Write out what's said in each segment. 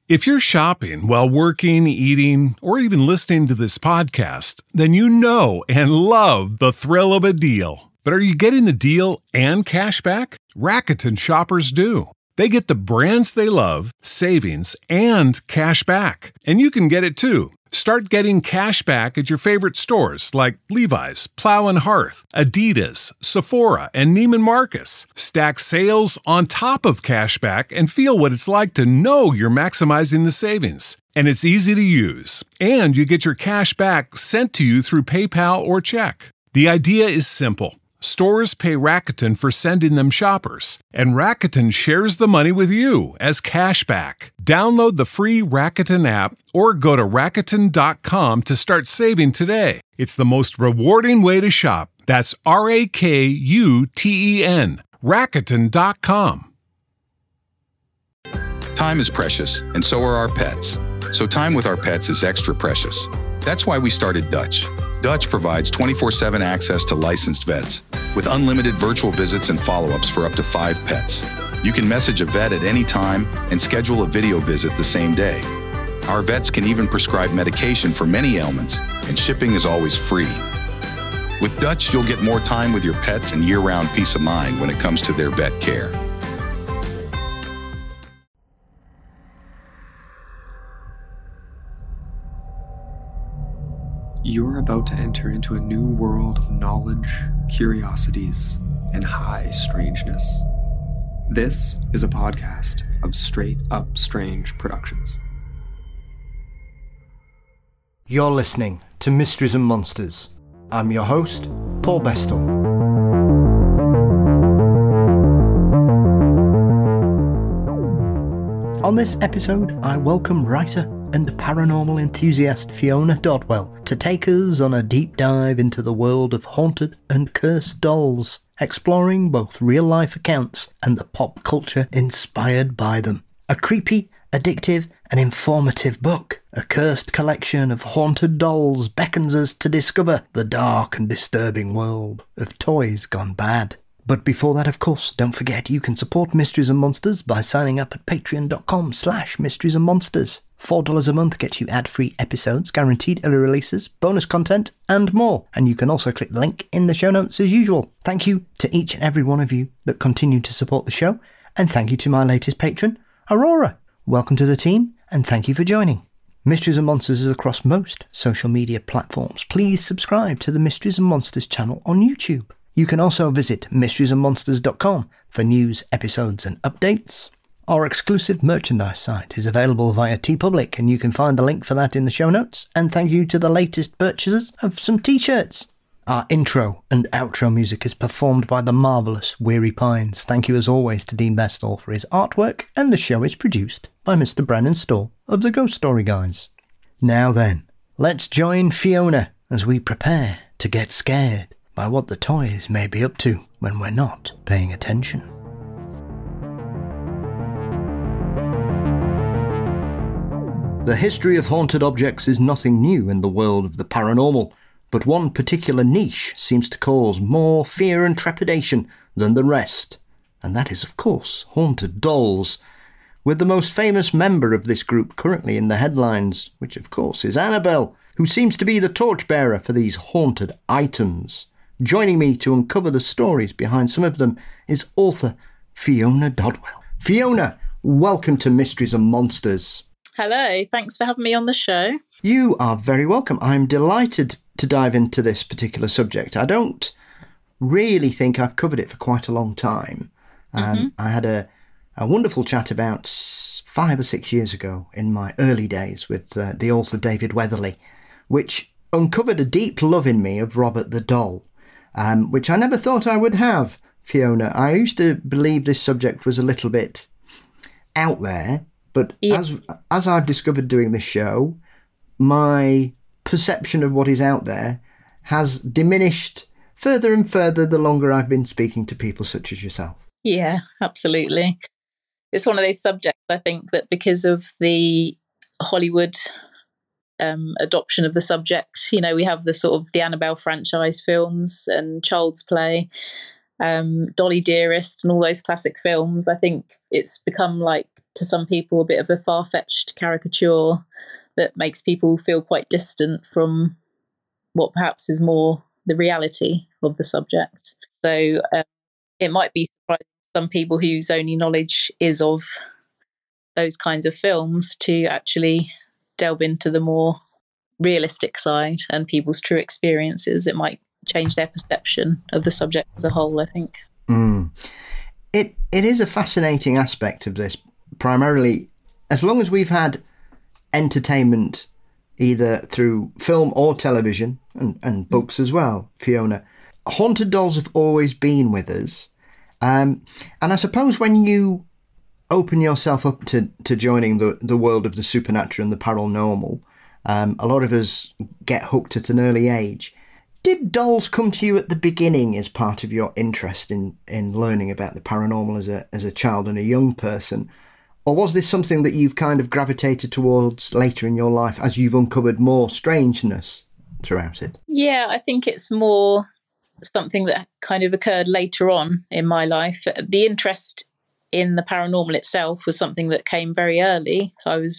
If you're shopping while working, eating, or even listening to this podcast, then you know and love the thrill of a deal. But are you getting the deal and cash back? Rakuten shoppers do. They get the brands they love, savings, and cash back. And you can get it too. Start getting cash back at your favorite stores like Levi's, Plow and Hearth, Adidas, Sephora, and Neiman Marcus. Stack sales on top of cash back and feel what it's like to know you're maximizing the savings. And it's easy to use. And you get your cash back sent to you through PayPal or check. The idea is simple. Stores pay Rakuten for sending them shoppers, and Rakuten shares the money with you as cash back. Download the free Rakuten app or go to Rakuten.com to start saving today. It's the most rewarding way to shop. That's Rakuten. Rakuten.com. Time is precious, and so are our pets. So time with our pets is extra precious. That's why we started Dutch. Dutch provides 24/7 access to licensed vets with unlimited virtual visits and follow-ups for up to 5 pets. You can message a vet at any time and schedule a video visit the same day. Our vets can even prescribe medication for many ailments, and shipping is always free. With Dutch, you'll get more time with your pets and year-round peace of mind when it comes to their vet care. You're about to enter into a new world of knowledge, curiosities, and high strangeness. This is a podcast of Straight Up Strange Productions. You're listening to Mysteries and Monsters. I'm your host, Paul Bestel. On this episode, I welcome writer and paranormal enthusiast Fiona Dodwell to take us on a deep dive into the world of haunted and cursed dolls, exploring both real-life accounts and the pop culture inspired by them. A creepy, addictive and informative book, a cursed collection of haunted dolls beckons us to discover the dark and disturbing world of toys gone bad. But before that, of course, don't forget you can support Mysteries and Monsters by signing up at patreon.com/Mysteries and Monsters. $4 a month gets you ad-free episodes, guaranteed early releases, bonus content, and more. And you can also click the link in the show notes as usual. Thank you to each and every one of you that continue to support the show. And thank you to my latest patron, Aurora. Welcome to the team, and thank you for joining. Mysteries and Monsters is across most social media platforms. Please subscribe to the Mysteries and Monsters channel on YouTube. You can also visit mysteriesandmonsters.com for news, episodes and updates. Our exclusive merchandise site is available via TeePublic, and you can find the link for that in the show notes. And thank you to the latest purchasers of some t-shirts. Our intro and outro music is performed by the marvellous Weary Pines. Thank you as always to Dean Bestall for his artwork, and the show is produced by Mr. Brennan Storr of the Ghost Story Guys. Now then, let's join Fiona as we prepare to get scared by what the toys may be up to when we're not paying attention. The history of haunted objects is nothing new in the world of the paranormal, but one particular niche seems to cause more fear and trepidation than the rest, and that is, of course, haunted dolls, with the most famous member of this group currently in the headlines, which of course is Annabelle, who seems to be the torchbearer for these haunted items. Joining me to uncover the stories behind some of them is author Fiona Dodwell. Fiona, welcome to Mysteries and Monsters. Hello, thanks for having me on the show. You are very welcome. I'm delighted to dive into this particular subject. I don't really think I've covered it for quite a long time. I had a wonderful chat about 5 or 6 years ago in my early days with the author David Weatherly, which uncovered a deep love in me of Robert the Doll, which I never thought I would have, Fiona. I used to believe this subject was a little bit out there, but as I've discovered doing this show, my perception of what is out there has diminished further and further the longer I've been speaking to people such as yourself. Yeah, absolutely. It's one of those subjects, I think, that because of the Hollywood adoption of the subject, you know, we have the sort of the Annabelle franchise films and Child's Play, Dolly Dearest and all those classic films. I think it's become like to some people a bit of a far-fetched caricature that makes people feel quite distant from what perhaps is more the reality of the subject. So it might be surprising to some people whose only knowledge is of those kinds of films to actually delve into the more realistic side and people's true experiences. It might change their perception of the subject as a whole, I think. It is a fascinating aspect of this, primarily as long as we've had entertainment either through film or television and books as well, Fiona. Haunted dolls have always been with us. And I suppose when you open yourself up to joining the world of the supernatural and the paranormal, a lot of us get hooked at an early age. Did dolls come to you at the beginning as part of your interest in learning about the paranormal as a child and a young person? Or was this something that you've kind of gravitated towards later in your life as you've uncovered more strangeness throughout it? Yeah, I think it's more something that kind of occurred later on in my life. The interest in the paranormal itself was something that came very early.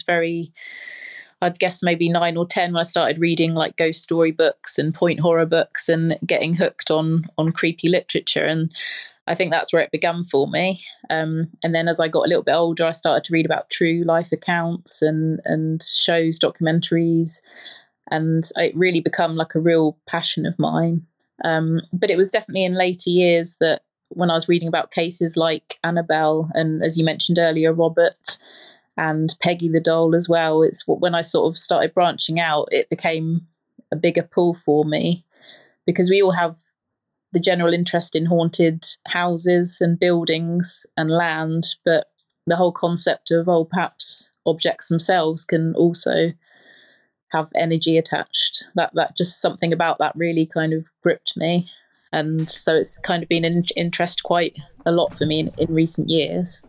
I'd guess maybe 9 or 10 when I started reading like ghost story books and point horror books and getting hooked on creepy literature. And I think that's where it began for me. And then as I got a little bit older, I started to read about true life accounts and shows, documentaries, and it really become like a real passion of mine. But it was definitely in later years that when I was reading about cases like Annabelle and, as you mentioned earlier, Robert, and Peggy the doll as well, it's when I sort of started branching out, it became a bigger pull for me, because we all have the general interest in haunted houses and buildings and land, but the whole concept of, perhaps objects themselves can also have energy attached. That just something about that really kind of gripped me. And so it's kind of been an interest quite a lot for me in recent years.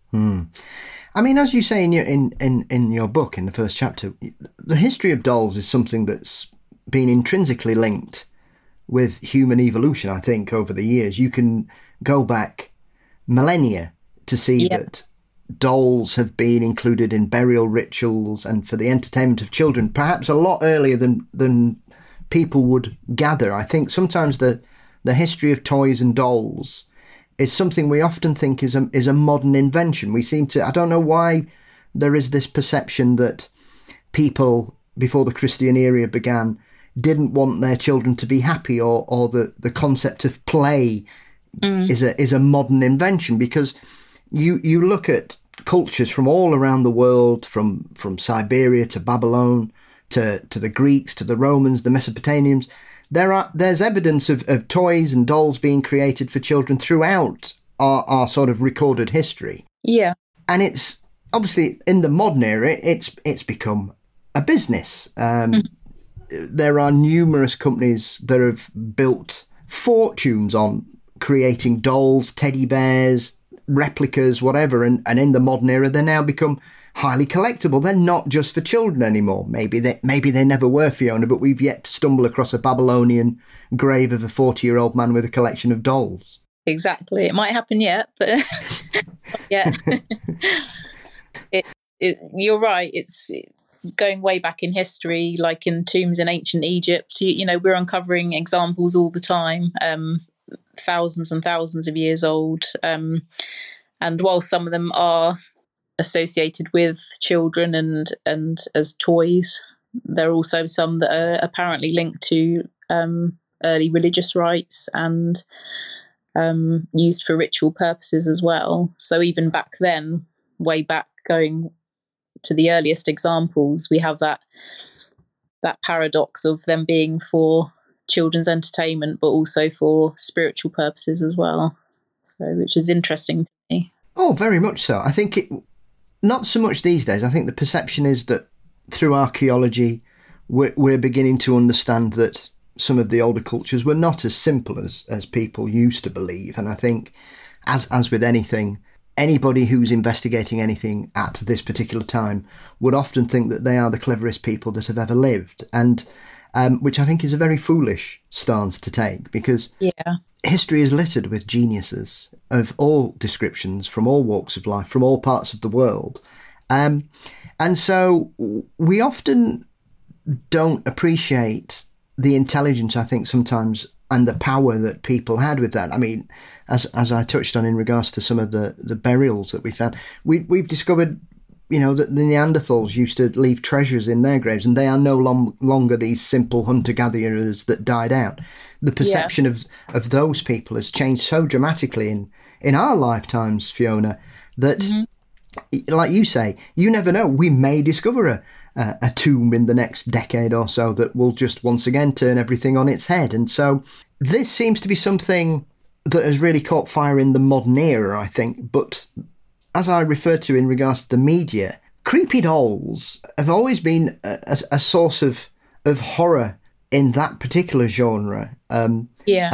I mean, as you say in your book, in the first chapter, the history of dolls is something that's been intrinsically linked with human evolution, I think, over the years. You can go back millennia to see that dolls have been included in burial rituals and for the entertainment of children, perhaps a lot earlier than people would gather. I think sometimes the history of toys and dolls is something we often think is a modern invention. We seem to, I don't know why there is this perception that people before the Christian era began didn't want their children to be happy, or the concept of play is a modern invention, because you look at cultures from all around the world, from Siberia to Babylon to the Greeks, to the Romans, the Mesopotamians. There's evidence of toys and dolls being created for children throughout our sort of recorded history. Yeah. And it's obviously in the modern era, it's become a business. There are numerous companies that have built fortunes on creating dolls, teddy bears, replicas, whatever. And in the modern era, they now become highly collectible. They're not just for children anymore. Maybe they never were, Fiona, but we've yet to stumble across a Babylonian grave of a 40-year-old man with a collection of dolls. Exactly. It might happen yet, but yeah. You're right. It's going way back in history, like in tombs in ancient Egypt. We're uncovering examples all the time, thousands and thousands of years old. And while some of them are associated with children and as toys, there are also some that are apparently linked to early religious rites and used for ritual purposes as well. So even back then, way back, going to the earliest examples, we have that paradox of them being for children's entertainment but also for spiritual purposes as well, so which is interesting to me. Oh, very much so. I think not so much these days. I think the perception is that through archaeology, we're beginning to understand that some of the older cultures were not as simple as people used to believe. And I think, as with anything, anybody who's investigating anything at this particular time would often think that they are the cleverest people that have ever lived. And which I think is a very foolish stance to take, because history is littered with geniuses of all descriptions, from all walks of life, from all parts of the world. And so we often don't appreciate the intelligence, I think, sometimes, and the power that people had with that. I mean, as I touched on in regards to some of the burials that we found, we've discovered, that the Neanderthals used to leave treasures in their graves, and they are no longer these simple hunter-gatherers that died out. The perception of those people has changed so dramatically in our lifetimes, Fiona, that, like you say, you never know. We may discover a tomb in the next decade or so that will just once again turn everything on its head. And so this seems to be something that has really caught fire in the modern era, I think. But as I referred to in regards to the media, creepy dolls have always been a source of horror in that particular genre. And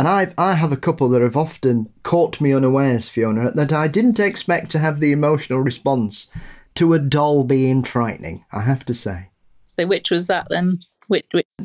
I have a couple that have often caught me unawares, Fiona, that I didn't expect to have the emotional response to a doll being frightening, I have to say. So which was that then? Which?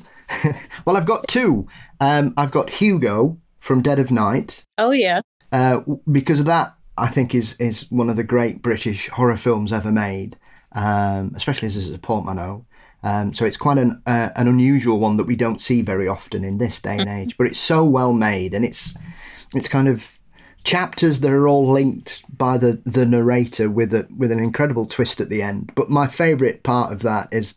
Well, I've got two. I've got Hugo from Dead of Night. Oh, yeah. Because that, I think, is one of the great British horror films ever made, especially as a portmanteau. So it's quite an unusual one that we don't see very often in this day and age. But it's so well made, and it's kind of chapters that are all linked by the narrator with an incredible twist at the end. But my favourite part of that is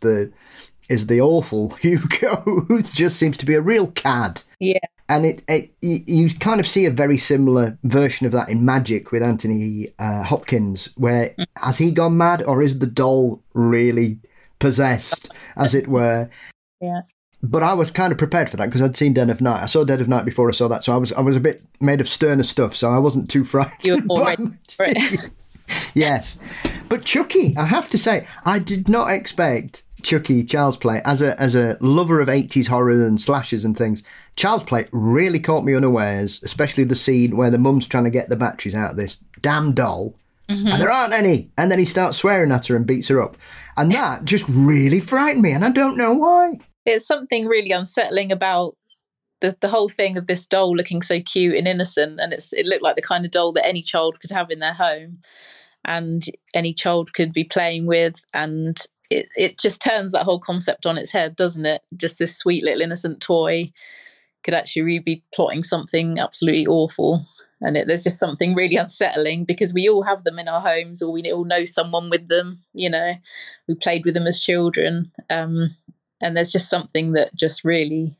the awful Hugo, who just seems to be a real cad. Yeah. And you kind of see a very similar version of that in Magic with Anthony Hopkins, where has he gone mad, or is the doll really possessed, as it were? Yeah. But I was kind of prepared for that because I'd seen Dead of Night. I saw Dead of Night before I saw that, so I was a bit made of sterner stuff, so I wasn't too frightened. You were all ready for it. Yes. But Chucky, I have to say, I did not expect Chucky Child's Play, as a lover of 80s horror and slashers and things. Child's Play really caught me unawares, especially the scene where the mum's trying to get the batteries out of this damn doll, and there aren't any, and then he starts swearing at her and beats her up, and that just really frightened me, and I don't know why. There's something really unsettling about the whole thing of this doll looking so cute and innocent, and it looked like the kind of doll that any child could have in their home and any child could be playing with, and it just turns that whole concept on its head, doesn't it? Just this sweet little innocent toy could actually really be plotting something absolutely awful. And there's just something really unsettling, because we all have them in our homes, or we all know someone with them, we played with them as children. And there's just something that just really,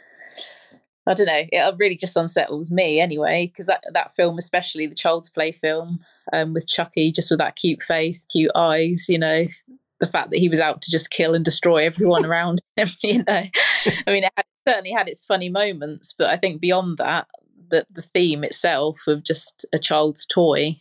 I don't know, it really just unsettles me anyway, because that film, especially the Child's Play film, with Chucky, just with that cute face, cute eyes, the fact that he was out to just kill and destroy everyone around him, I mean, it certainly had its funny moments, but I think beyond that, the theme itself of just a child's toy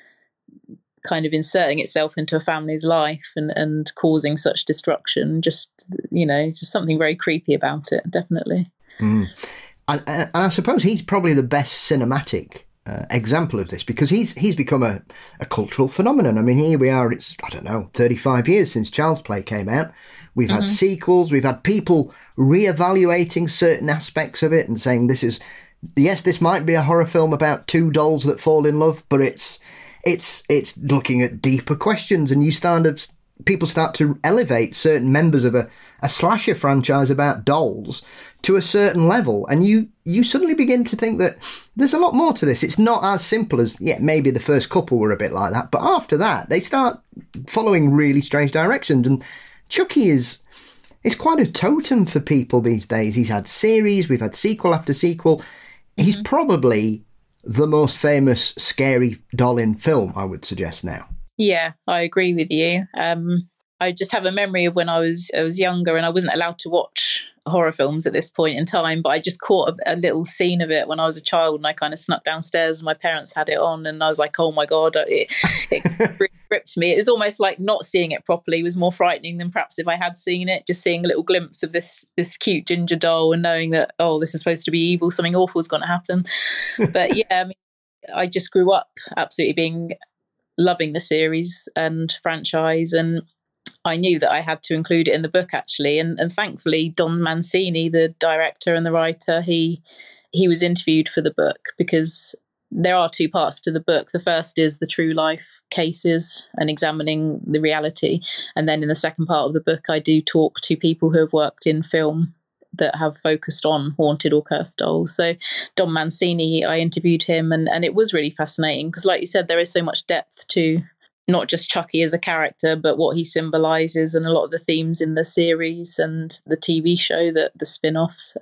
kind of inserting itself into a family's life and causing such destruction, just something very creepy about it, definitely. And I suppose he's probably the best cinematic example of this, because he's become a cultural phenomenon. I mean, here we are, it's, 35 years since Child's Play came out. We've had sequels, we've had people reevaluating certain aspects of it and saying this might be a horror film about two dolls that fall in love, but it's looking at deeper questions, and people start to elevate certain members of a slasher franchise about dolls to a certain level, and you suddenly begin to think that there's a lot more to this. It's not as simple as, maybe the first couple were a bit like that, but after that they start following really strange directions. And Chucky is quite a totem for people these days. He's had series, we've had sequel after sequel. He's probably the most famous scary doll in film, I would suggest now. Yeah, I agree with you. I just have a memory of when I was younger and I wasn't allowed to watch horror films at this point in time, but I just caught a little scene of it when I was a child, and I kind of snuck downstairs and my parents had it on, and I was like, oh my God, it really gripped me. It was almost like not seeing it properly was more frightening than perhaps if I had seen it. Just seeing a little glimpse of this cute ginger doll and knowing that, oh, this is supposed to be evil, something awful is going to happen. But yeah, I mean, I just grew up absolutely loving the series and franchise, and I knew that I had to include it in the book, actually. And thankfully, Don Mancini, the director and the writer, he was interviewed for the book, because there are two parts to the book. The first is the true life cases and examining the reality. And then in the second part of the book, I do talk to people who have worked in film that have focused on haunted or cursed dolls. So Don Mancini, I interviewed him, and it was really fascinating because, like you said, there is so much depth to not just Chucky as a character, but what he symbolises, and a lot of the themes in the series and the TV show, that the spin-offs.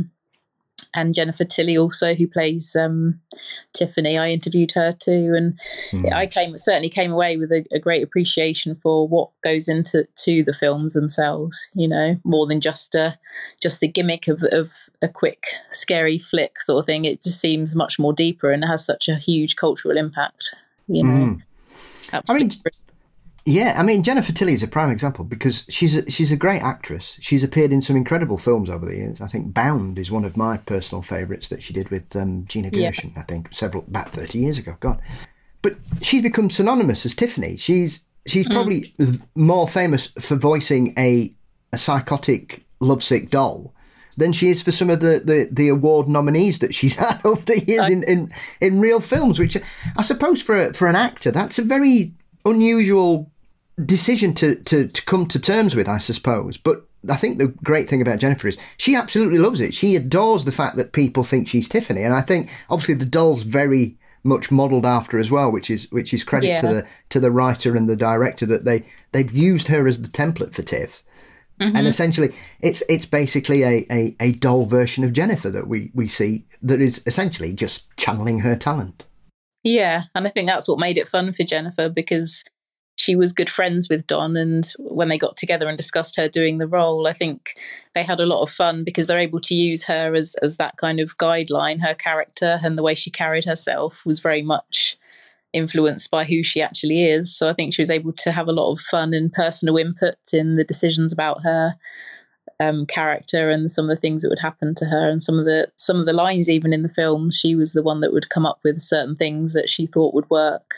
And Jennifer Tilly also, who plays Tiffany. I interviewed her too, and I certainly came away with a great appreciation for what goes into the films themselves. You know, more than just the gimmick of a quick scary flick sort of thing. It just seems much more deeper and has such a huge cultural impact. You know, absolutely. I mean, Jennifer Tilly is a prime example because she's a great actress. She's appeared in some incredible films over the years. I think Bound is one of my personal favourites that she did with Gina Gershon, I think, about 30 years ago. God. But she's become synonymous as Tiffany. She's probably more famous for voicing a psychotic, lovesick doll than she is for some of the award nominees that she's had over the years in real films, which I suppose for an actor, that's a very unusual decision to come to terms with, I suppose. But I think the great thing about Jennifer is she absolutely loves it. She adores the fact that people think she's Tiffany, and I think obviously the doll's very much modelled after as well, which is credit to the writer and the director, that they've used her as the template for Tiff. And essentially it's basically a doll version of Jennifer that we see, that is essentially just channeling her talent. Yeah, and I think that's what made it fun for Jennifer, because she was good friends with Don, and when they got together and discussed her doing the role, I think they had a lot of fun because they're able to use her as that kind of guideline. Her character and the way she carried herself was very much influenced by who she actually is. So I think she was able to have a lot of fun and personal input in the decisions about her character and some of the things that would happen to her, and some of the lines even in the film. She was the one that would come up with certain things that she thought would work.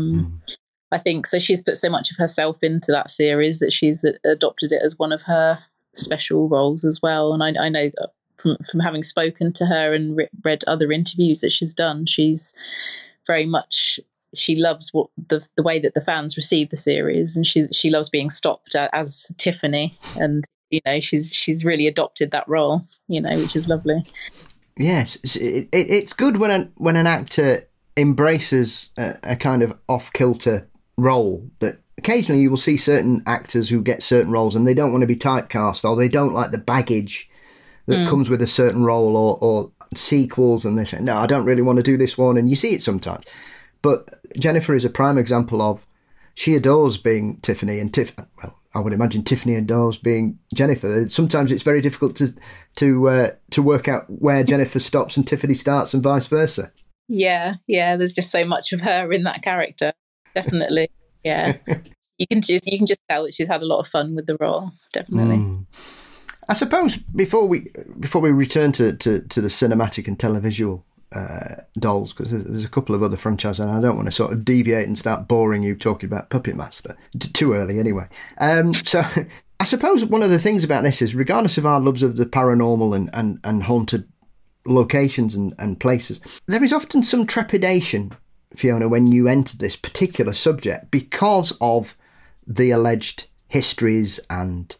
I think so. She's put so much of herself into that series that she's adopted it as one of her special roles as well. And I know that from having spoken to her and read other interviews that she's done, she's very much, she loves what the way that the fans receive the series, and she loves being stopped as Tiffany, and you know she's really adopted that role, you know, which is lovely. Yes, it's good when an actor embraces a kind of off-kilter role. That occasionally you will see certain actors who get certain roles and they don't want to be typecast, or they don't like the baggage that comes with a certain role, or sequels, and they say, no, I don't really want to do this one, and you see it sometimes. But Jennifer is a prime example of, she adores being Tiffany, and I would imagine Tiffany adores being Jennifer. Sometimes it's very difficult to work out where Jennifer stops and Tiffany starts, and vice versa. Yeah, there's just so much of her in that character. Definitely. Yeah. You can just tell that she's had a lot of fun with the role. Definitely. I suppose before we return to the cinematic and televisual dolls, because there's a couple of other franchises, and I don't want to sort of deviate and start boring you talking about Puppet Master too early anyway. So I suppose one of the things about this is, regardless of our loves of the paranormal and haunted locations and places, there is often some trepidation, Fiona, when you enter this particular subject, because of the alleged histories and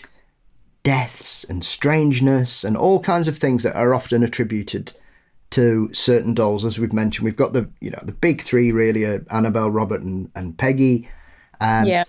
deaths and strangeness and all kinds of things that are often attributed to certain dolls. As we've mentioned, we've got the big three really are Annabelle, Robert and Peggy. And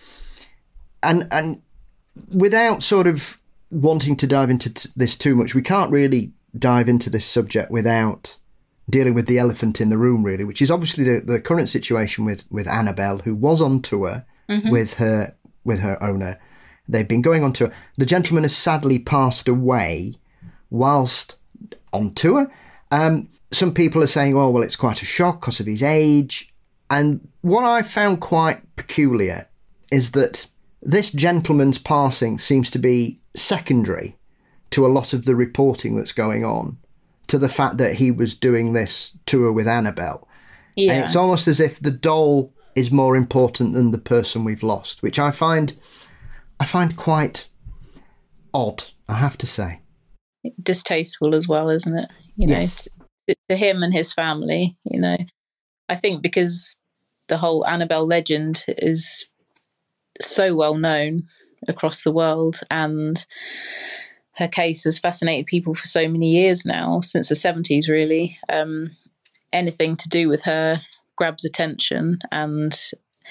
without sort of wanting to dive into this too much, we can't really dive into this subject without dealing with the elephant in the room, really, which is obviously the current situation with Annabelle, who was on tour with her owner. They've been going on tour. The gentleman has sadly passed away whilst on tour. Some people are saying, oh, well, it's quite a shock because of his age. And what I found quite peculiar is that this gentleman's passing seems to be secondary to a lot of the reporting that's going on, to the fact that he was doing this tour with Annabelle. Yeah. And it's almost as if the doll is more important than the person we've lost, which I find I find quite odd, I have to say. Distasteful as well, isn't it? Yes. To him and his family, I think because the whole Annabelle legend is so well known across the world, and her case has fascinated people for so many years now, since the 70s really. Anything to do with her grabs attention, and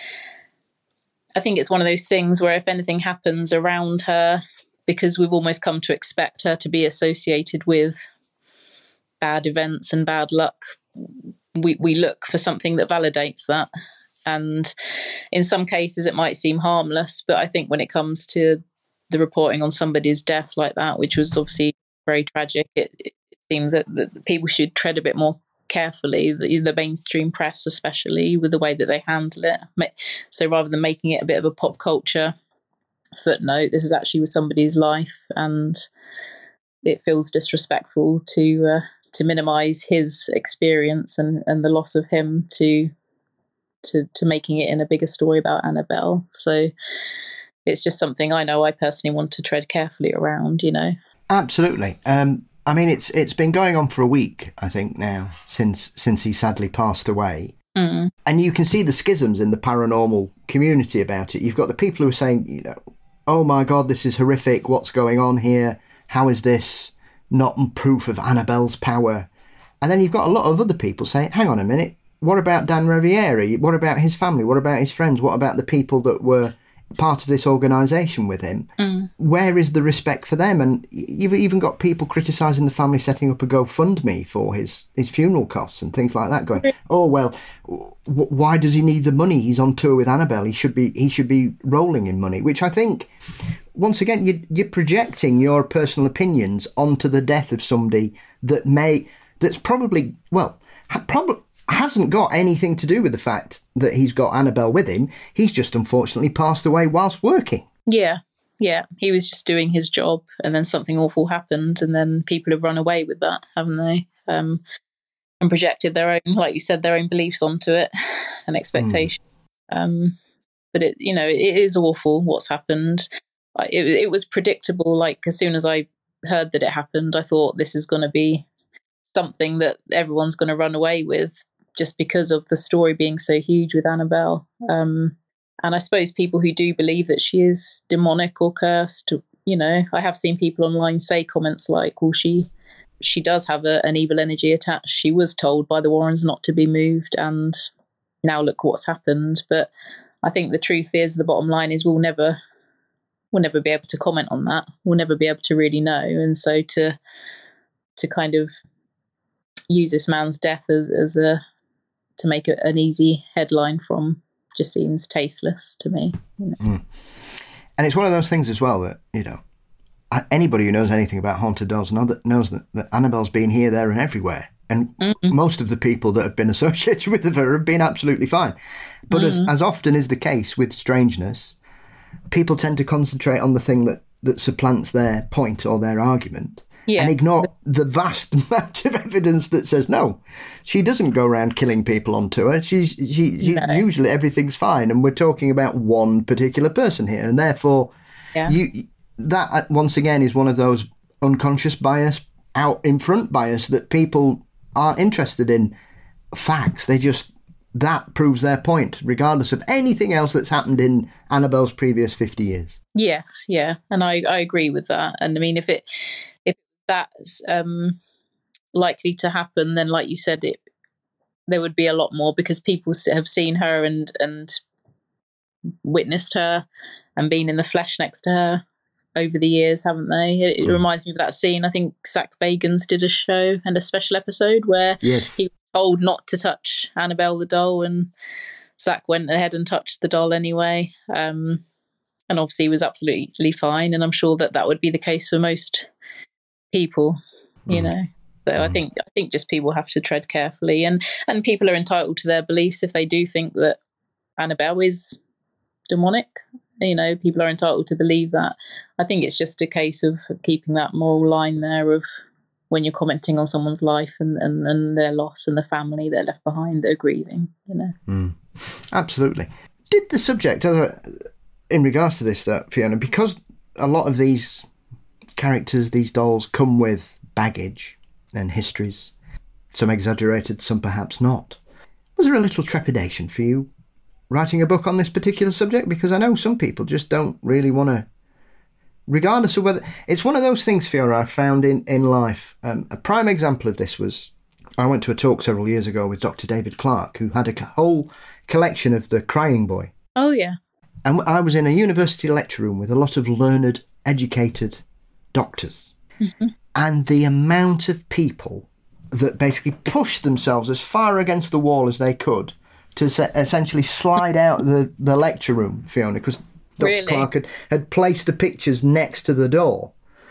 I think it's one of those things where if anything happens around her, because we've almost come to expect her to be associated with bad events and bad luck, we look for something that validates that. And in some cases it might seem harmless, but I think when it comes to the reporting on somebody's death like that, which was obviously very tragic, it seems that people should tread a bit more carefully, the mainstream press especially, with the way that they handle it. So rather than making it a bit of a pop culture footnote, this is actually with somebody's life, and it feels disrespectful to minimise his experience and the loss of him to making it in a bigger story about Annabelle. So it's just something I know I personally want to tread carefully around, Absolutely. I mean, it's been going on for a week, I think, now, since he sadly passed away. Mm. And you can see the schisms in the paranormal community about it. You've got the people who are saying, oh my God, this is horrific. What's going on here? How is this not proof of Annabelle's power? And then you've got a lot of other people saying, hang on a minute, what about Dan Riviere? What about his family? What about his friends? What about the people that were part of this organisation with him? Mm. Where is the respect for them? And you've even got people criticising the family setting up a GoFundMe for his funeral costs and things like that, going, oh, well, why does he need the money? He's on tour with Annabelle. He should be rolling in money, which I think, once again, you're projecting your personal opinions onto the death of somebody that's probably hasn't got anything to do with the fact that he's got Annabelle with him. He's just unfortunately passed away whilst working. Yeah. He was just doing his job, and then something awful happened, and then people have run away with that, haven't they? And projected their own, like you said, their own beliefs onto it and expectations. But it is awful what's happened. It was predictable. Like, as soon as I heard that it happened, I thought this is going to be something that everyone's going to run away with, just because of the story being so huge with Annabelle. And I suppose people who do believe that she is demonic or cursed, I have seen people online say comments like, well, she does have an evil energy attached. She was told by the Warrens not to be moved, and now look what's happened. But I think the truth is, the bottom line is, we'll never be able to comment on that. We'll never be able to really know. And so to kind of use this man's death to make an easy headline from just seems tasteless to me. And it's one of those things as well that, anybody who knows anything about haunted dolls knows that Annabelle's been here, there and everywhere. And most of the people that have been associated with her have been absolutely fine. But as often is the case with strangeness, people tend to concentrate on the thing that supplants their point or their argument. Yeah. And ignore the vast amount of evidence that says, no, she doesn't go around killing people on tour. She's usually everything's fine. And we're talking about one particular person here. And therefore, that once again is one of those unconscious bias, out in front bias, that people are interested in facts. That proves their point, regardless of anything else that's happened in Annabelle's previous 50 years. Yes, yeah. And I agree with that. And I mean, if that's likely to happen, then like you said, there would be a lot more, because people have seen her and witnessed her and been in the flesh next to her over the years, haven't they? It reminds me of that scene. I think Zach Bagans did a show and a special episode where he was told not to touch Annabelle the doll, and Zach went ahead and touched the doll anyway. And obviously he was absolutely fine. And I'm sure that would be the case for most people, So I think just people have to tread carefully, and people are entitled to their beliefs. If they do think that Annabelle is demonic, people are entitled to believe that. I think it's just a case of keeping that moral line there of when you're commenting on someone's life and their loss and the family they're left behind, they're grieving, Absolutely. Did the subject in regards to this, Fiona, because a lot of these characters, these dolls, come with baggage and histories, some exaggerated, some perhaps not. Was there a little trepidation for you writing a book on this particular subject? Because I know some people just don't really want to, regardless of whether... It's one of those things, Fiona, I found in life. A prime example of this was, I went to a talk several years ago with Dr. David Clarke, who had a whole collection of The Crying Boy. Oh, yeah. And I was in a university lecture room with a lot of learned, educated doctors. Mm-hmm. And the amount of people that basically pushed themselves as far against the wall as they could to essentially slide out the lecture room, Fiona, because Dr. Clarke had placed the pictures next to the door,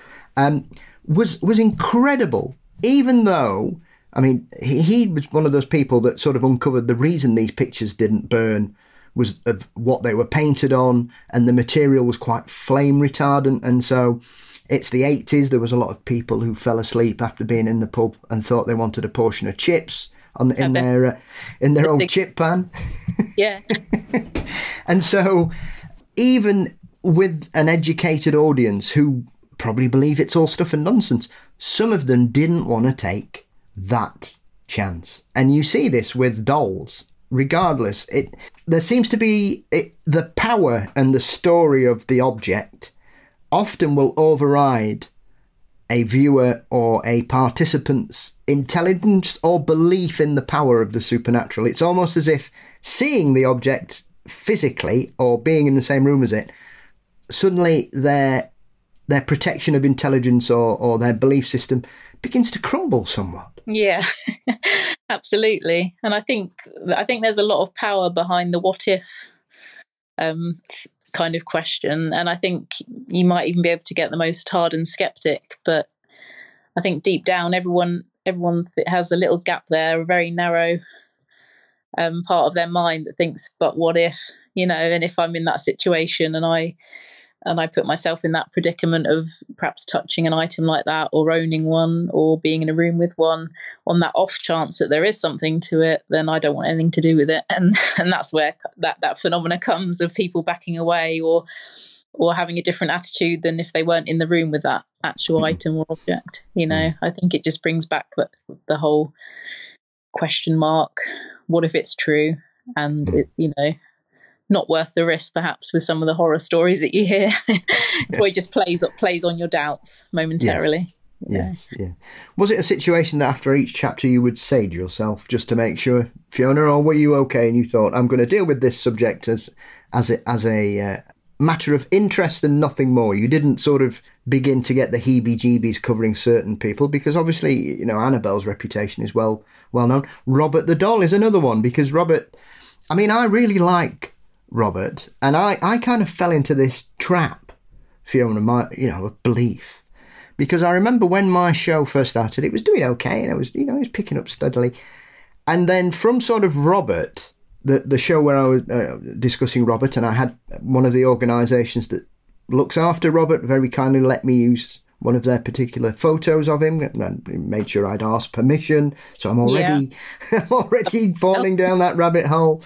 was incredible, even though, I mean, he was one of those people that sort of uncovered the reason these pictures didn't burn was of what they were painted on, and the material was quite flame retardant, and so... It's the 80s. There was a lot of people who fell asleep after being in the pub and thought they wanted a portion of chips in their old chip pan. Yeah. And so even with an educated audience who probably believe it's all stuff and nonsense, some of them didn't want to take that chance. And you see this with dolls. Regardless, there seems to be the power and the story of the object often will override a viewer or a participant's intelligence or belief in the power of the supernatural. It's almost as if seeing the object physically or being in the same room as it, suddenly their protection of intelligence or their belief system begins to crumble somewhat. Yeah, absolutely. And I think there's a lot of power behind the what if kind of question, and I think you might even be able to get the most hardened skeptic, but I think deep down everyone has a little gap there, a very narrow part of their mind that thinks, but what if, and if I'm in that situation and I put myself in that predicament of perhaps touching an item like that or owning one or being in a room with one, on that off chance that there is something to it, then I don't want anything to do with it. And that's where that phenomena comes of people backing away or having a different attitude than if they weren't in the room with that actual item or object. I think it just brings back the whole question mark. What if it's true? And it, not worth the risk, perhaps, with some of the horror stories that you hear. Or it just plays on your doubts momentarily. Yes. Yeah. Was it a situation that after each chapter you would say to yourself just to make sure, Fiona, or were you okay and you thought, I'm going to deal with this subject as a matter of interest and nothing more? You didn't sort of begin to get the heebie-jeebies covering certain people, because obviously, Annabelle's reputation is well known. Robert the doll is another one, because Robert, I mean, I really like Robert, and I kind of fell into this trap, Fiona, of belief, because I remember when my show first started, it was doing okay, and it was picking up steadily, and then from sort of Robert, the show where I was discussing Robert, and I had one of the organisations that looks after Robert very kindly let me use one of their particular photos of him, and made sure I'd asked permission, so I'm already falling down that rabbit hole.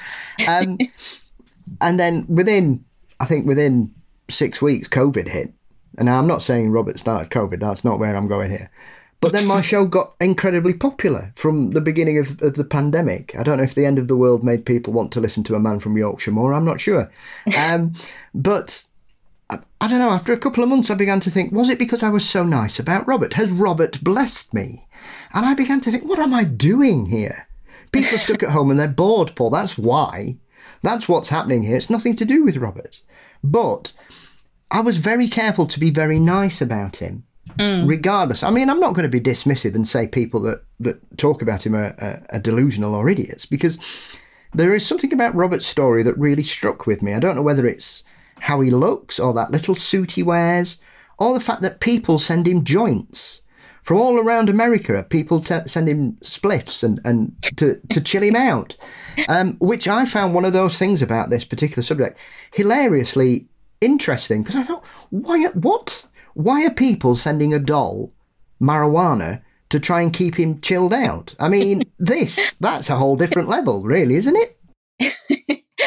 And then within 6 weeks, COVID hit. And now I'm not saying Robert started COVID, that's not where I'm going here. But then my show got incredibly popular from the beginning of the pandemic. I don't know if the end of the world made people want to listen to a man from Yorkshire more, I'm not sure. But I don't know, after a couple of months I began to think, was it because I was so nice about Robert? Has Robert blessed me? And I began to think, what am I doing here? People are stuck at home and they're bored, Paul, that's why. That's what's happening here. It's nothing to do with Robert. But I was very careful to be very nice about him, regardless. I mean, I'm not going to be dismissive and say people that talk about him are delusional or idiots, because there is something about Robert's story that really struck with me. I don't know whether it's how he looks or that little suit he wears, or the fact that people send him joints. From all around America, people send him spliffs and to chill him out, which I found one of those things about this particular subject hilariously interesting, because I thought, why are people sending a doll marijuana to try and keep him chilled out? I mean, that's a whole different level, really, isn't it?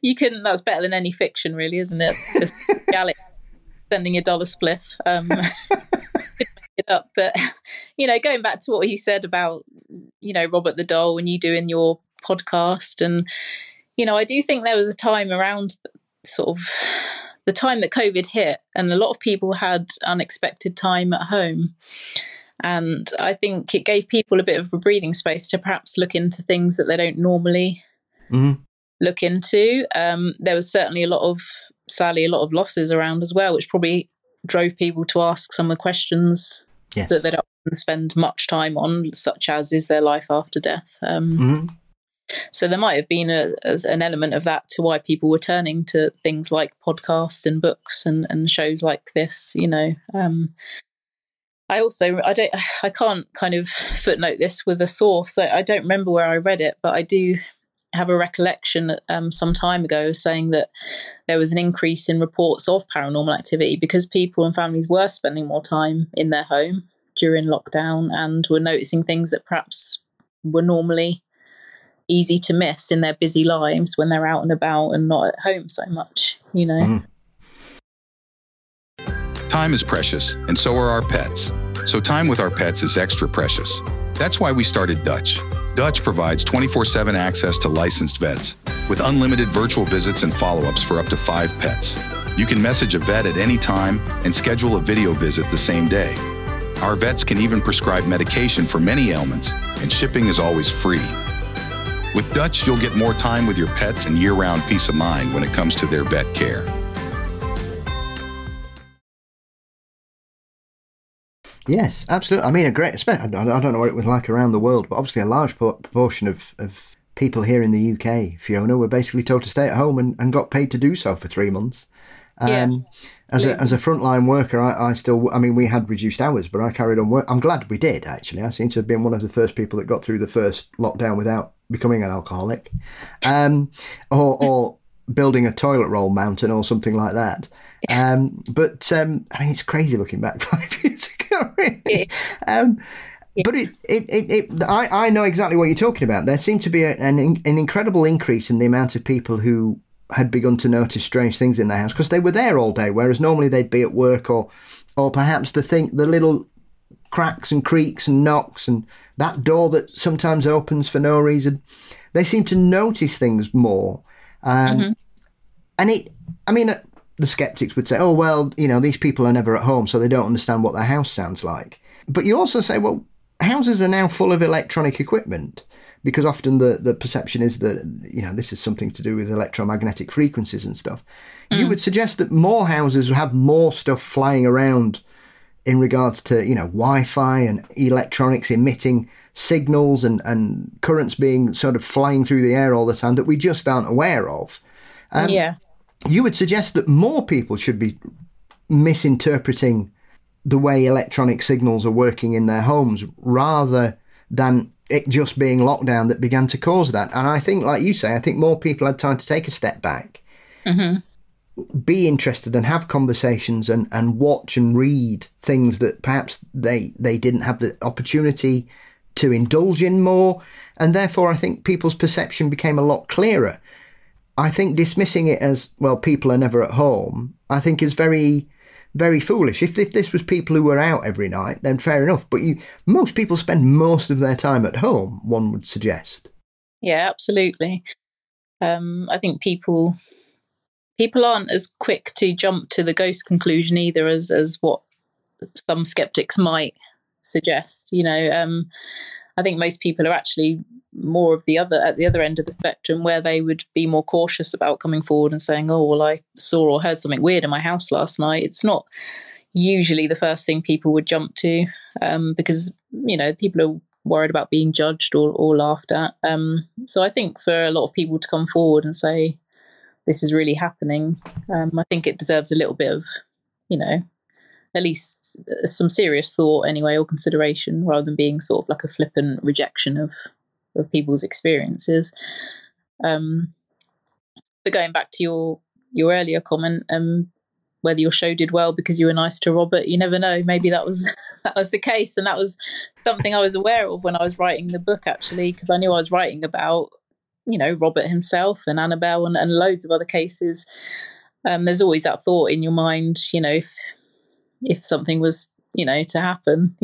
you couldn't. That's better than any fiction, really, isn't it? Just Alex sending a dollar spliff. It up, but going back to what you said about Robert the Doll and you doing your podcast, and I do think there was a time around sort of the time that COVID hit, and a lot of people had unexpected time at home, and I think it gave people a bit of a breathing space to perhaps look into things that they don't normally look into. There was certainly sadly a lot of losses around as well, which probably drove people to ask some of the questions that they don't spend much time on, such as, is there life after death? So there might have been an element of that to why people were turning to things like podcasts and books and shows like this. I can't kind of footnote this with a source. I don't remember where I read it, but I do have a recollection some time ago saying that there was an increase in reports of paranormal activity because people and families were spending more time in their home during lockdown and were noticing things that perhaps were normally easy to miss in their busy lives when they're out and about and not at home so much, Time is precious, and so are our pets. So time with our pets is extra precious. That's why we started Dutch. Dutch provides 24/7 access to licensed vets with unlimited virtual visits and follow-ups for up to 5 pets. You can message a vet at any time and schedule a video visit the same day. Our vets can even prescribe medication for many ailments, and shipping is always free. With Dutch, you'll get more time with your pets and year-round peace of mind when it comes to their vet care. Yes, absolutely. I mean, I don't know what it was like around the world, but obviously a large proportion of people here in the UK, Fiona, were basically told to stay at home and got paid to do so for 3 months. As a frontline worker, we had reduced hours, but I carried on work. I'm glad we did, actually. I seem to have been one of the first people that got through the first lockdown without becoming an alcoholic, or building a toilet roll mountain or something like that. But it's crazy looking back 5 years ago, really. But I know exactly what you're talking about. There seemed to be an incredible increase in the amount of people who had begun to notice strange things in their house because they were there all day, whereas normally they'd be at work or perhaps the little cracks and creaks and knocks and that door that sometimes opens for no reason. They seem to notice things more. And the skeptics would say, oh, well, these people are never at home, so they don't understand what their house sounds like. But you also say, well, houses are now full of electronic equipment because often the perception is that, this is something to do with electromagnetic frequencies and stuff. You would suggest that more houses have more stuff flying around in regards to, Wi-Fi and electronics emitting signals and currents being sort of flying through the air all the time that we just aren't aware of. You would suggest that more people should be misinterpreting the way electronic signals are working in their homes rather than it just being lockdown that began to cause that. And I think, like you say, I think more people had time to take a step back, be interested and have conversations and watch and read things that perhaps they didn't have the opportunity to indulge in more. And therefore, I think people's perception became a lot clearer. I think dismissing it as, well, people are never at home, I think is very, very foolish. If this was people who were out every night, then fair enough. But most people spend most of their time at home, one would suggest. Yeah, absolutely. I think people aren't as quick to jump to the ghost conclusion either as what some skeptics might suggest. I think most people are actually more at the other end of the spectrum where they would be more cautious about coming forward and saying, oh, well, I saw or heard something weird in my house last night. It's not usually the first thing people would jump to because, people are worried about being judged or laughed at. So I think for a lot of people to come forward and say, this is really happening, I think it deserves a little bit of, at least some serious thought anyway, or consideration, rather than being sort of like a flippant rejection of people's experiences. But going back to your earlier comment, whether your show did well because you were nice to Robert, you never know. Maybe that was the case, and that was something I was aware of when I was writing the book, actually, because I knew I was writing about Robert himself and Annabelle and loads of other cases. There's always that thought in your mind, if something was, to happen,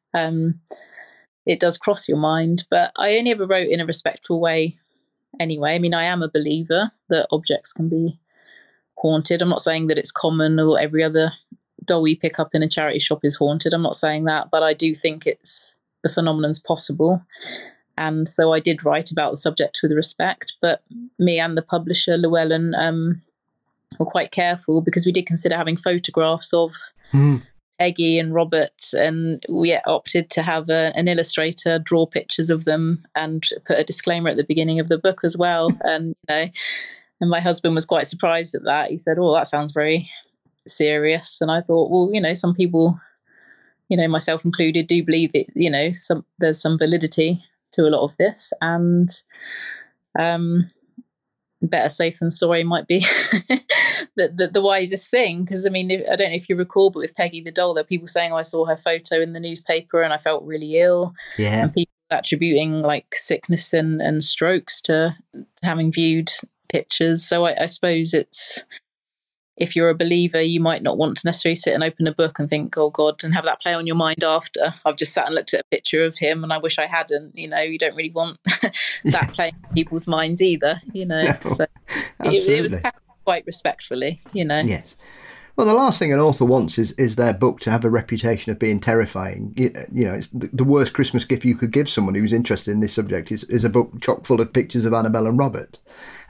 it does cross your mind. But I only ever wrote in a respectful way anyway. I mean, I am a believer that objects can be haunted. I'm not saying that it's common or every other doll you pick up in a charity shop is haunted. I'm not saying that, but I do think the phenomenon's possible. And so I did write about the subject with respect, but me and the publisher, Llewellyn, were quite careful because we did consider having photographs of Peggy and Robert, and we opted to have an illustrator draw pictures of them and put a disclaimer at the beginning of the book as well. And and my husband was quite surprised at that. He said, "Oh, that sounds very serious." And I thought, well, some people, myself included, do believe that there's some validity to a lot of this, and better safe than sorry might be the wisest thing. Because I mean, I don't know if you recall, but with Peggy the doll, there were people saying, "Oh, I saw her photo in the newspaper and I felt really ill." Yeah, and people attributing like sickness and strokes to having viewed pictures. So I suppose it's, if you're a believer, you might not want to necessarily sit and open a book and think, "Oh God," and have that play on your mind after. I've just sat and looked at a picture of him and I wish I hadn't. You don't really want that playing in people's minds either, No, absolutely. So it was tackled quite respectfully, Yes. Well, the last thing an author wants is their book to have a reputation of being terrifying. It's the worst Christmas gift you could give someone who's interested in this subject is a book chock full of pictures of Annabelle and Robert.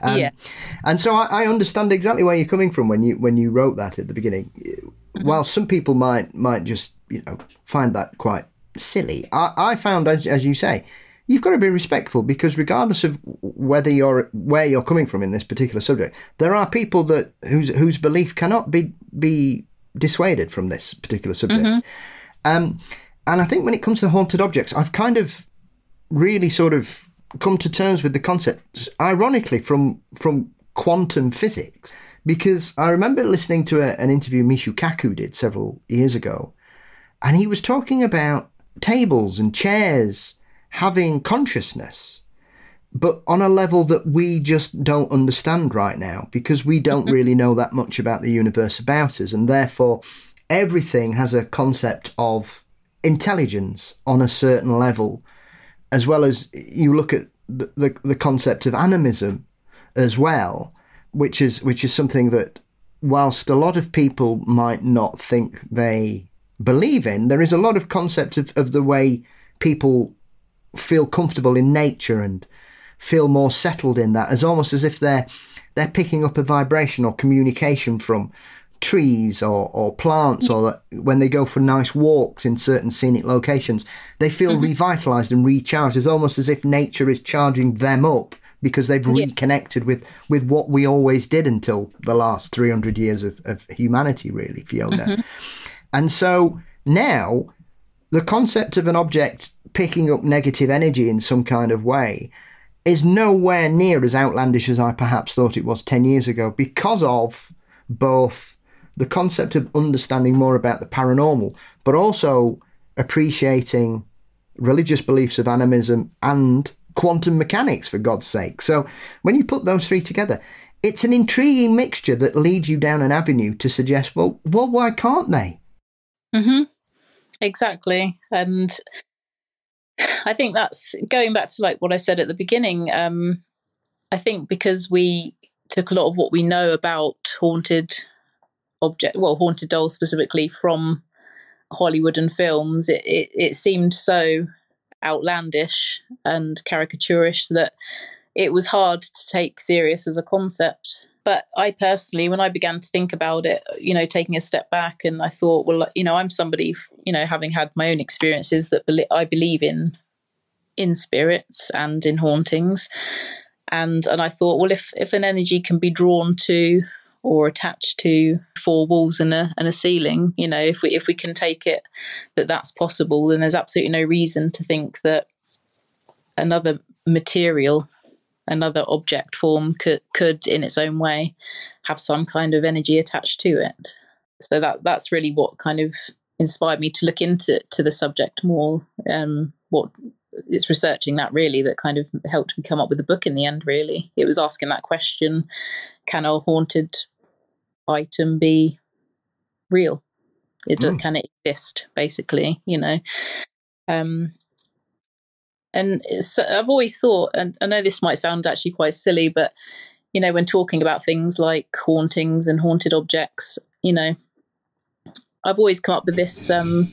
And so I understand exactly where you're coming from when you wrote that at the beginning. While some people might just find that quite silly, I found, as you say, you've got to be respectful, because regardless of where you're coming from in this particular subject, there are people whose belief cannot be dissuaded from this particular subject. And I think when it comes to haunted objects, I've kind of really sort of come to terms with the concepts, ironically, from quantum physics, because I remember listening to an interview Michio Kaku did several years ago, and he was talking about tables and chairs having consciousness, but on a level that we just don't understand right now, because we don't really know that much about the universe about us, and therefore everything has a concept of intelligence on a certain level, as well as you look at the concept of animism as well, which is something that, whilst a lot of people might not think they believe in, there is a lot of concept of the way people feel comfortable in nature and feel more settled in that, as almost as if they're picking up a vibration or communication from trees or plants, or that when they go for nice walks in certain scenic locations, they feel revitalized and recharged. It's almost as if nature is charging them up because they've reconnected with what we always did until the last 300 years of humanity, really, Fiona. And so now the concept of an object picking up negative energy in some kind of way is nowhere near as outlandish as I perhaps thought it was 10 years ago, because of both the concept of understanding more about the paranormal, but also appreciating religious beliefs of animism and quantum mechanics, for God's sake. So when you put those three together, it's an intriguing mixture that leads you down an avenue to suggest, well, why can't they? Exactly. And I think that's going back to like what I said at the beginning. I think because we took a lot of what we know about haunted dolls specifically from Hollywood and films, it seemed so outlandish and caricaturish that it was hard to take serious as a concept. But I personally, when I began to think about it, taking a step back, and I thought, well, I'm somebody, having had my own experiences, that I believe in spirits and in hauntings. And I thought, well, if an energy can be drawn to or attached to four walls and a ceiling, if we can take it that's possible, then there's absolutely no reason to think that another material, another object form could in its own way have some kind of energy attached to it. So that's really what kind of inspired me to look into the subject more, what it's researching that really that kind of helped me come up with the book in the end. Really, it was asking that question: can a haunted item be real? Can it exist? Basically, And I've always thought, and I know this might sound actually quite silly, but when talking about things like hauntings and haunted objects, I've always come up with this. It's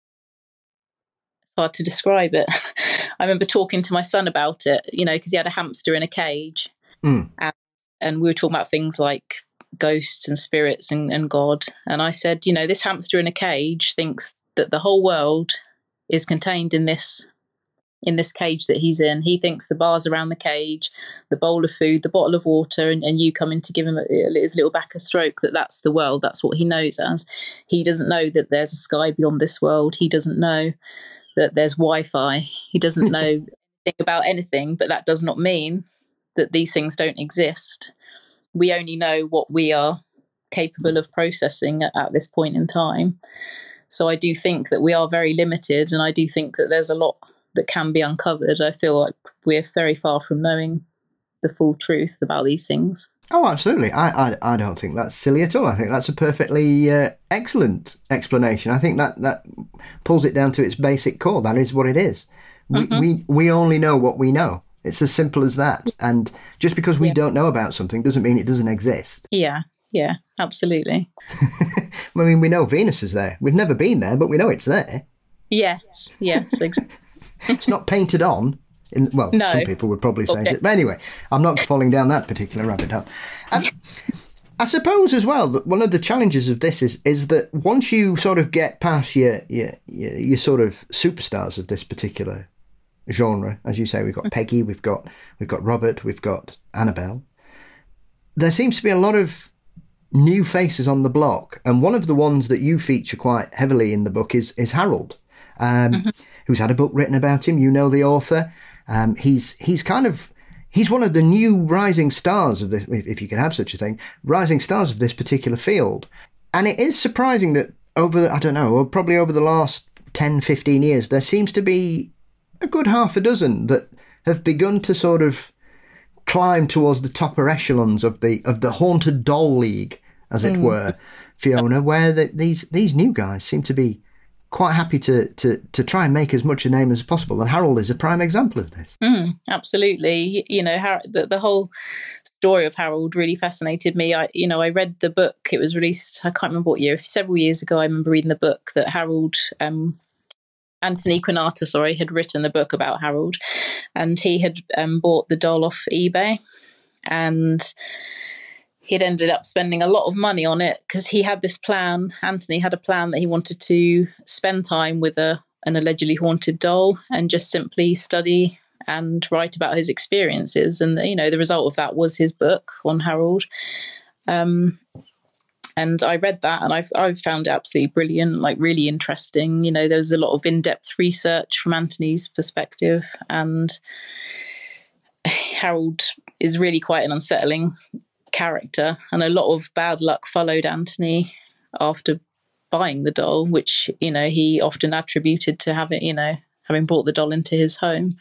hard to describe it. I remember talking to my son about it, because he had a hamster in a cage, and we were talking about things like ghosts and spirits and God. And I said, this hamster in a cage thinks that the whole world is contained in this cage that he's in. He thinks the bars around the cage, the bowl of food, the bottle of water, and you come in to give him his little back a stroke, that's the world. That's what he knows as. He doesn't know that there's a sky beyond this world. He doesn't know that there's Wi-Fi. He doesn't know anything about anything, but that does not mean that these things don't exist. We only know what we are capable of processing at this point in time. So I do think that we are very limited, and I do think that there's a lot that can be uncovered. I feel like we're very far from knowing the full truth about these things. Oh, absolutely. I don't think that's silly at all. I think that's a perfectly excellent explanation. I think that pulls it down to its basic core. That is what it is. We only know what we know. It's as simple as that. And just because we don't know about something doesn't mean it doesn't exist. Yeah, absolutely. I mean, we know Venus is there. We've never been there, but we know it's there. Yes, exactly. It's not painted on. No. Some people would probably say that. But anyway, I'm not falling down that particular rabbit hole. I suppose as well that one of the challenges of this is that once you sort of get past your sort of superstars of this particular genre, as you say, we've got Peggy, we've got Robert, we've got Annabelle. There seems to be a lot of new faces on the block, and one of the ones that you feature quite heavily in the book is Harold, who's had a book written about him. You know the author. He's one of the new rising stars of this, if you can have such a thing, rising stars of this particular field. And it is surprising that probably over the last 10, 15 years, there seems to be a good half a dozen that have begun to sort of climb towards the topper echelons of the haunted doll league, as it were, Fiona, where these new guys seem to be quite happy to try and make as much a name as possible. And Harold is a prime example of this. Absolutely. The whole story of Harold really fascinated me. I read the book. It was released, I can't remember what year, several years ago. I remember reading the book that Harold, Anthony Quinata, had written a book about Harold, and he had bought the doll off eBay, and he'd ended up spending a lot of money on it because he had this plan. Anthony had a plan that he wanted to spend time with an allegedly haunted doll and just simply study and write about his experiences. And, the result of that was his book on Harold. And I read that, and I found it absolutely brilliant, like really interesting. There was a lot of in-depth research from Anthony's perspective, and Harold is really quite an unsettling character, and a lot of bad luck followed Anthony after buying the doll, which he often attributed to having brought the doll into his home.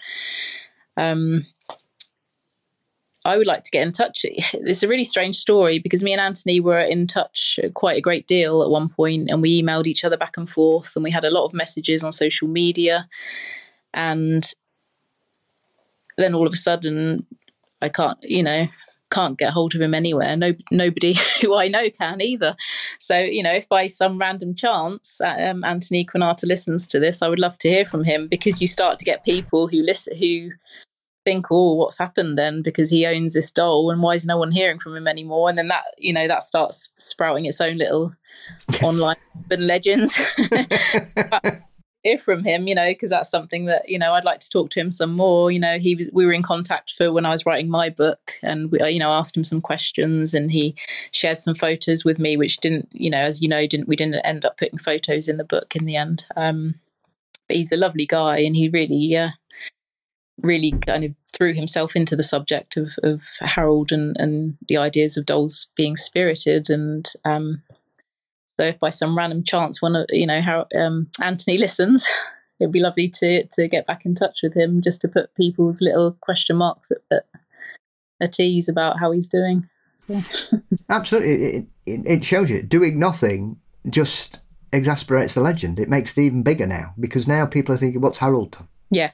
I would like to get in touch. It's a really strange story because me and Anthony were in touch quite a great deal at one point, and we emailed each other back and forth, and we had a lot of messages on social media. And then all of a sudden, I can't get hold of him anywhere. Nobody who I know can either. So, if by some random chance Anthony Quinata listens to this, I would love to hear from him, because you start to get people who think, oh, what's happened then, because he owns this doll, and why is no one hearing from him anymore? And then that starts sprouting its own little online urban legends. Hear from him, because that's something that I'd like to talk to him some more. We were in contact for when I was writing my book, and we asked him some questions, and he shared some photos with me, which didn't we didn't end up putting photos in the book in the end. But he's a lovely guy, and he really kind of threw himself into the subject of Harold and the ideas of dolls being spirited. And so if by some random chance Anthony listens, it'd be lovely to get back in touch with him, just to put people's little question marks at ease about how he's doing. So. Absolutely. It shows you doing nothing just exasperates the legend. It makes it even bigger now, because now people are thinking, what's Harold done? Yeah,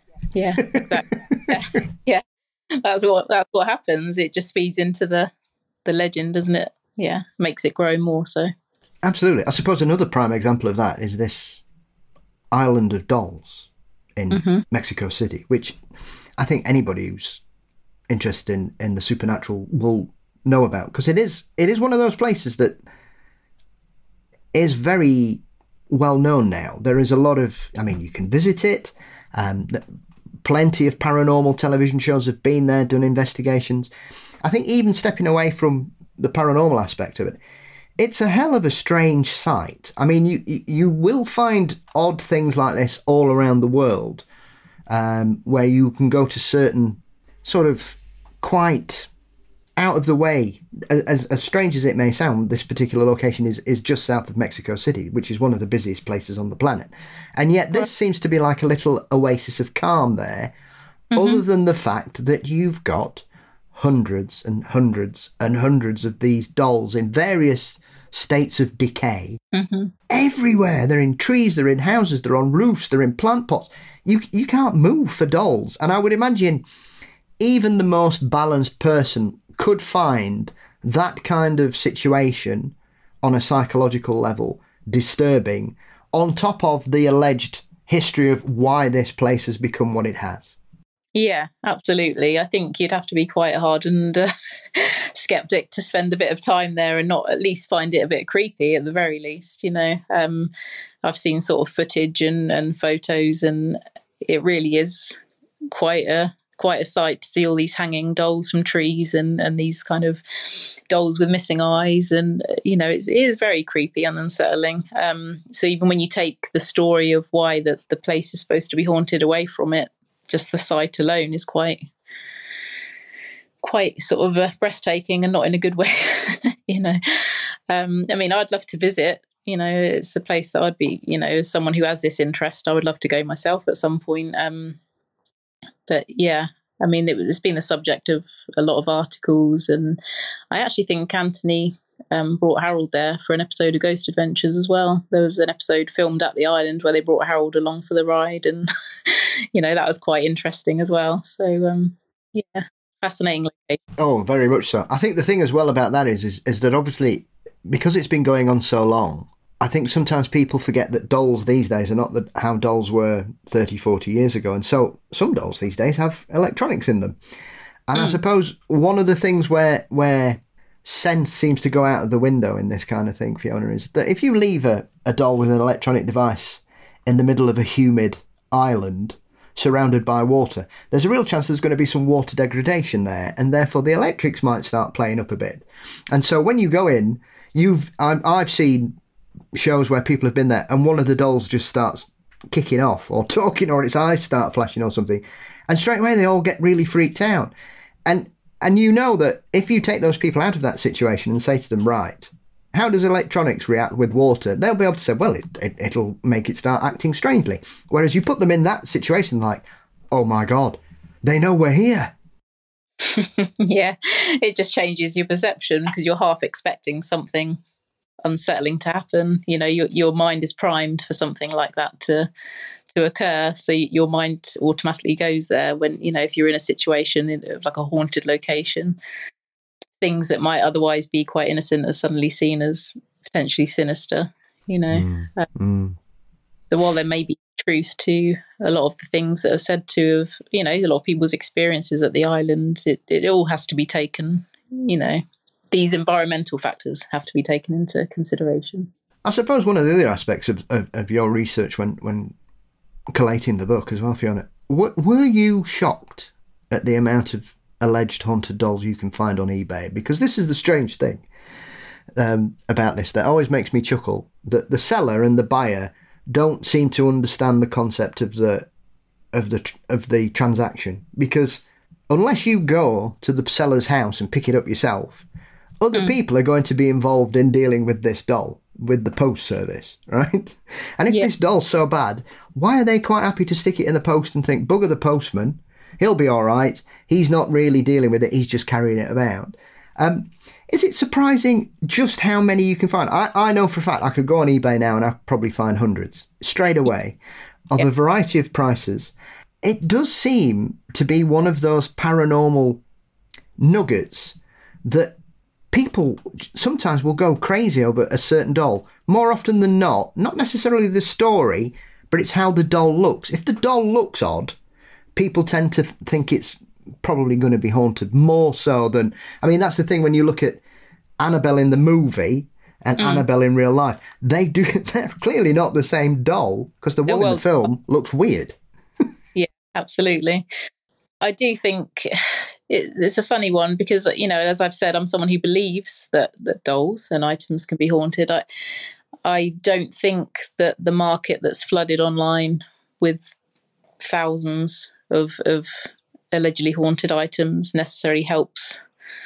exactly. Yeah. That's what happens. It just feeds into the legend, doesn't it? Yeah, makes it grow more so. Absolutely. I suppose another prime example of that is this Island of Dolls in Mexico City, which I think anybody who's interested in the supernatural will know about, because it is one of those places that is very well known now. There is a lot of, you can visit it. Plenty of paranormal television shows have been there, done investigations. I think even stepping away from the paranormal aspect of it, it's a hell of a strange sight. You will find odd things like this all around the world, where you can go to certain sort of quite out of the way, as strange as it may sound. This particular location is just south of Mexico City, which is one of the busiest places on the planet. And yet this seems to be like a little oasis of calm there, other than the fact that you've got hundreds and hundreds and hundreds of these dolls in various states of decay. Everywhere. They're in trees, they're in houses, they're on roofs, they're in plant pots. You can't move for dolls. And I would imagine even the most balanced person could find that kind of situation on a psychological level disturbing, on top of the alleged history of why this place has become what it has. Yeah, absolutely. I think you'd have to be quite a hardened skeptic to spend a bit of time there and not at least find it a bit creepy at the very least. I've seen sort of footage and photos, and it really is quite a sight to see all these hanging dolls from trees and these kind of dolls with missing eyes. And, it is very creepy and unsettling. So even when you take the story of why the place is supposed to be haunted away from it, just the sight alone is quite sort of breathtaking, and not in a good way. I'd love to visit. It's a place that I'd be, as someone who has this interest, I would love to go myself at some point. But yeah, it's been the subject of a lot of articles, and I actually think Anthony brought Harold there for an episode of Ghost Adventures as well. There was an episode filmed at the island where they brought Harold along for the ride, and that was quite interesting as well. So yeah, fascinating location. Oh, very much so. I think the thing as well about that is that obviously, because it's been going on so long, I think sometimes people forget that dolls these days are not how dolls were 30, 40 years ago. And so some dolls these days have electronics in them. And I suppose one of the things where sense seems to go out of the window in this kind of thing, Fiona, is that if you leave a doll with an electronic device in the middle of a humid island surrounded by water, there's a real chance there's going to be some water degradation there, and therefore the electrics might start playing up a bit. And so when you go in, I've seen shows where people have been there and one of the dolls just starts kicking off or talking, or its eyes start flashing or something, and straight away they all get really freaked out. And that if you take those people out of that situation and say to them, right, how does electronics react with water? They'll be able to say, well, it'll make it start acting strangely. Whereas you put them in that situation, like, oh my God, they know we're here. Yeah, it just changes your perception, because you're half expecting something unsettling to happen. Your mind is primed for something like that to occur, so your mind automatically goes there when if you're in a situation of like a haunted location, things that might otherwise be quite innocent are suddenly seen as potentially sinister. So while there may be truth to a lot of the things that are said to have a lot of people's experiences at the island, it all has to be taken, these environmental factors have to be taken into consideration. I suppose one of the other aspects of your research when collating the book as well, Fiona, were you shocked at the amount of alleged haunted dolls you can find on eBay? Because this is the strange thing about this that always makes me chuckle, that the seller and the buyer don't seem to understand the concept of the transaction. Because unless you go to the seller's house and pick it up yourself, other people are going to be involved in dealing with this doll. with the post service, right? And if this doll's so bad, why are they quite happy to stick it in the post and think, bugger the postman, he'll be all right, he's not really dealing with it, he's just carrying it about? Is it surprising just how many you can find? I know for a fact I could go on eBay now and I'd probably find hundreds straight away of a variety of prices. It does seem to be one of those paranormal nuggets that people sometimes will go crazy over a certain doll. More often than not necessarily the story, but it's how the doll looks. If the doll looks odd, people tend to think it's probably going to be haunted more so than... I mean, that's the thing when you look at Annabelle in the movie and Annabelle in real life. They're clearly not the same doll because the one in the film looks weird. Yeah, absolutely. I do think it's a funny one because, as I've said, I'm someone who believes that dolls and items can be haunted. I don't think that the market that's flooded online with thousands of allegedly haunted items necessarily helps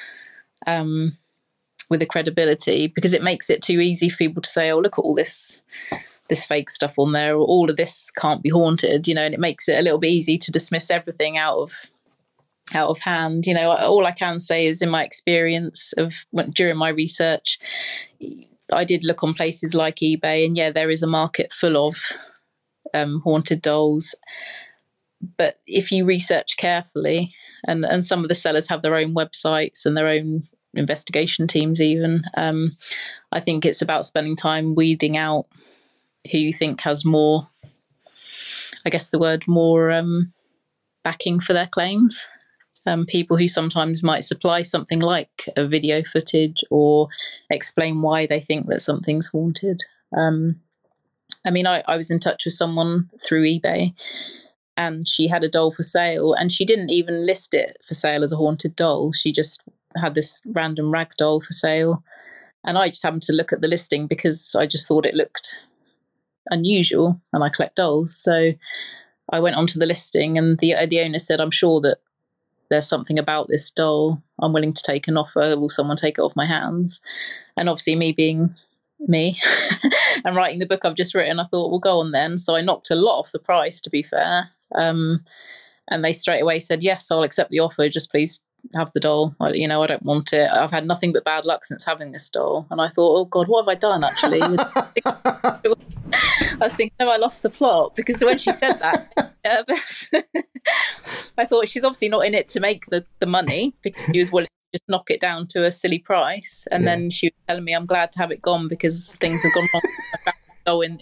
with the credibility, because it makes it too easy for people to say, oh, look at all this fake stuff on there, or all of this can't be haunted, and it makes it a little bit easy to dismiss everything out of hand. All I can say is in my experience during my research, I did look on places like eBay, and there is a market full of haunted dolls. But if you research carefully, and some of the sellers have their own websites and their own investigation teams even, I think it's about spending time weeding out who you think has more, I guess the word more, backing for their claims. People who sometimes might supply something like a video footage or explain why they think that something's haunted. I was in touch with someone through eBay, and she had a doll for sale, and she didn't even list it for sale as a haunted doll. She just had this random rag doll for sale. And I just happened to look at the listing because I just thought it looked unusual, and I collect dolls. So I went onto the listing, and the owner said, I'm sure that there's something about this doll. I'm willing to take an offer. Will someone take it off my hands? And obviously me being me and writing the book I've just written, I thought, well, go on then. So I knocked a lot off the price, to be fair. And they straight away said, yes, I'll accept the offer. Just please have the doll. I don't want it. I've had nothing but bad luck since having this doll. And I thought, oh God, what have I done actually? I was thinking, have I lost the plot? Because when she said that, I thought she's obviously not in it to make the money, because she was willing to just knock it down to a silly price. And then she was telling me, I'm glad to have it gone because things have gone wrong.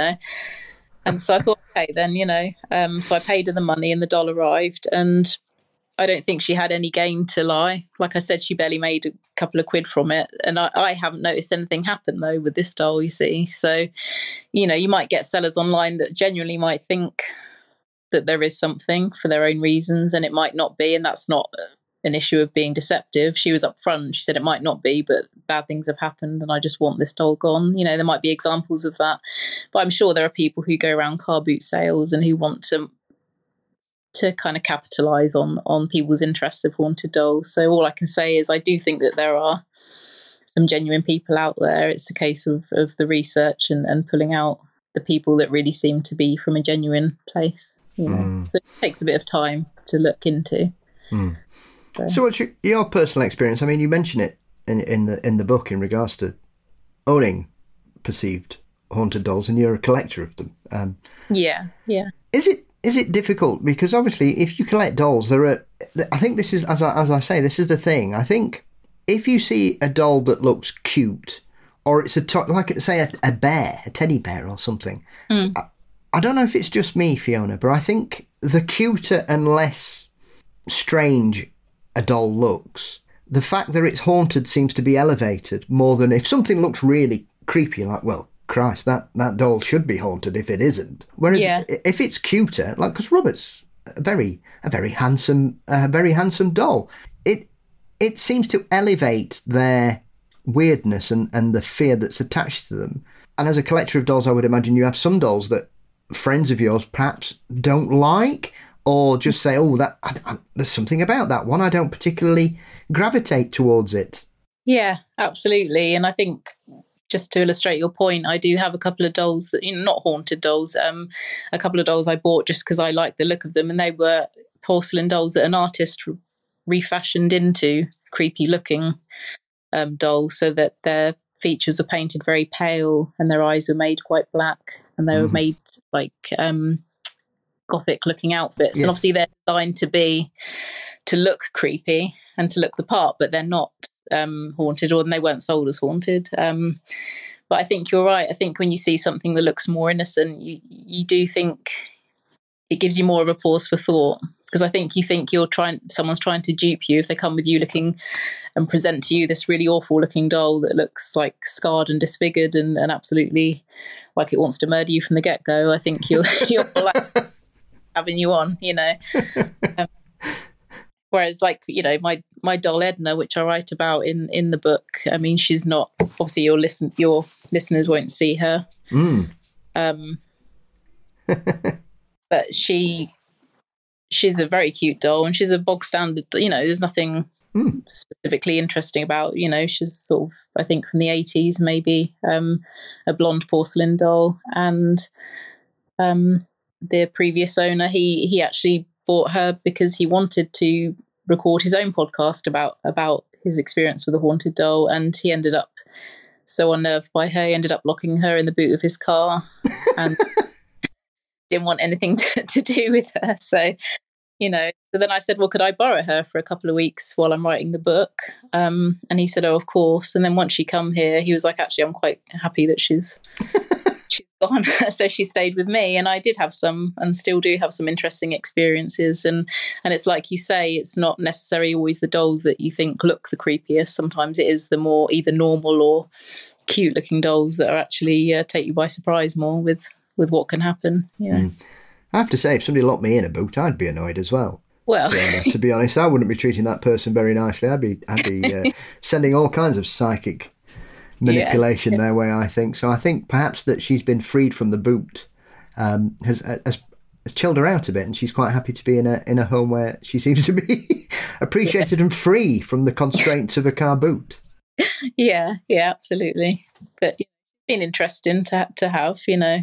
And so I thought, okay, then, so I paid her the money and the doll arrived, and I don't think she had any gain to lie. Like I said, she barely made a couple of quid from it. And I haven't noticed anything happen, though, with this doll, you see. So, you might get sellers online that genuinely might think that there is something for their own reasons, and it might not be. And that's not an issue of being deceptive. She was upfront. She said it might not be, but bad things have happened and I just want this doll gone. There might be examples of that. But I'm sure there are people who go around car boot sales and who want to kind of capitalize on people's interests of haunted dolls. So all I can say is I do think that there are some genuine people out there. It's a case of the research and pulling out the people that really seem to be from a genuine place. So it takes a bit of time to look into. So what's your personal experience? I mean, you mention it in the book in regards to owning perceived haunted dolls, and you're a collector of them. Yeah. Is it difficult? Because obviously, if you collect dolls, I think this is, as I say, this is the thing. I think if you see a doll that looks cute, or it's like say a bear, a teddy bear or something. I don't know if it's just me, Fiona, but I think the cuter and less strange a doll looks, the fact that it's haunted seems to be elevated more than if something looks really creepy, like, well, Christ, that doll should be haunted if it isn't. Whereas if it's cuter, like, because Robert's a very handsome doll, it seems to elevate their weirdness and the fear that's attached to them. And as a collector of dolls, I would imagine you have some dolls that friends of yours perhaps don't like, or just say, oh, there's something about that one, I don't particularly gravitate towards it. Yeah, absolutely. And I think just to illustrate your point, I do have a couple of dolls that, not haunted dolls, a couple of dolls I bought just because I liked the look of them, and they were porcelain dolls that an artist refashioned into creepy looking dolls, so that their features are painted very pale and their eyes were made quite black, and they were made like gothic looking outfits. Yes. And obviously they're designed to look creepy and to look the part, but they're not haunted, or they weren't sold as haunted. But I think you're right. I think when you see something that looks more innocent, you do think it gives you more of a pause for thought, because I think you think someone's trying to dupe you if they come with you looking and present to you this really awful looking doll that looks like scarred and disfigured and absolutely like it wants to murder you from the get-go. I think you're like having you on, whereas like, my doll Edna, which I write about in the book, I mean, she's not, obviously your listeners won't see her. But she's a very cute doll, and she's a bog standard, there's nothing specifically interesting about, she's sort of, I think from the 80s, maybe, a blonde porcelain doll. And the previous owner, he actually bought her because he wanted to record his own podcast about his experience with a haunted doll, and he ended up so unnerved by her, he ended up locking her in the boot of his car and didn't want anything to do with her. So then I said, well, could I borrow her for a couple of weeks while I'm writing the book? And he said, oh, of course. And then once she come here, he was like, actually, I'm quite happy that she's gone. So she stayed with me, and I did have some, and still do have some interesting experiences. And it's like you say, it's not necessarily always the dolls that you think look the creepiest. Sometimes it is the more either normal or cute looking dolls that are actually take you by surprise more with what can happen. I have to say, if somebody locked me in a boot, I'd be annoyed as well. Well, to be honest, I wouldn't be treating that person very nicely. I'd be sending all kinds of psychic manipulation their way, I think. So I think perhaps that she's been freed from the boot has chilled her out a bit, and she's quite happy to be in a home where she seems to be appreciated and free from the constraints of a car boot. Yeah, absolutely. But it's been interesting to have,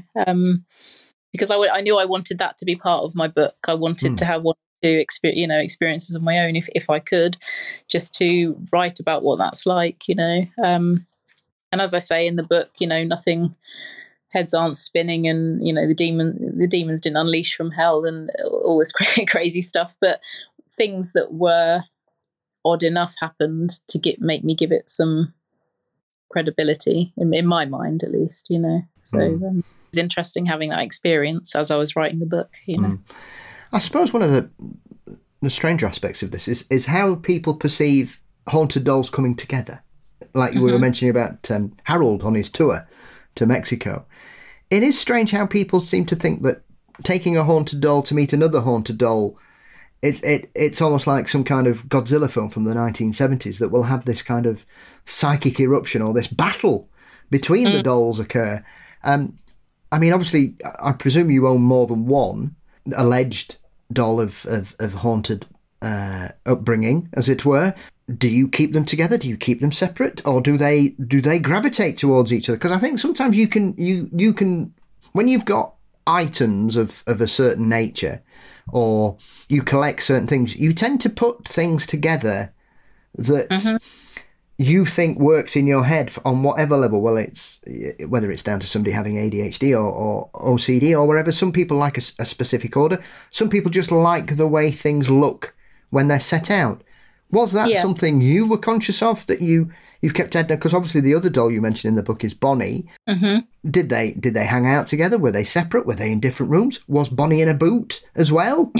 because I knew I wanted that to be part of my book. I wanted to have one or two experiences of my own, if I could, just to write about what that's like, And as I say in the book, nothing, heads aren't spinning, and the demons didn't unleash from hell and all this crazy stuff, but things that were odd enough happened to make me give it some credibility in my mind, at least. So it's interesting having that experience as I was writing the book. I suppose one of the stranger aspects of this is how people perceive haunted dolls coming together. Like you were mentioning about Harold on his tour to Mexico. It is strange how people seem to think that taking a haunted doll to meet another haunted doll, it's almost like some kind of Godzilla film from the 1970s that will have this kind of psychic eruption, or this battle between the dolls occur. I mean, obviously, I presume you own more than one alleged doll of haunted upbringing, as it were. Do you keep them together? Do you keep them separate, or do they gravitate towards each other? Because I think sometimes you can when you've got items of a certain nature, or you collect certain things, you tend to put things together that you think works in your head on whatever level. Well, whether it's down to somebody having ADHD or OCD or wherever. Some people like a specific order. Some people just like the way things look when they're set out. Was that something you were conscious of, that you've kept Edna? Because obviously the other doll you mentioned in the book is Bonnie. Did they hang out together? Were they separate? Were they in different rooms? Was Bonnie in a boot as well?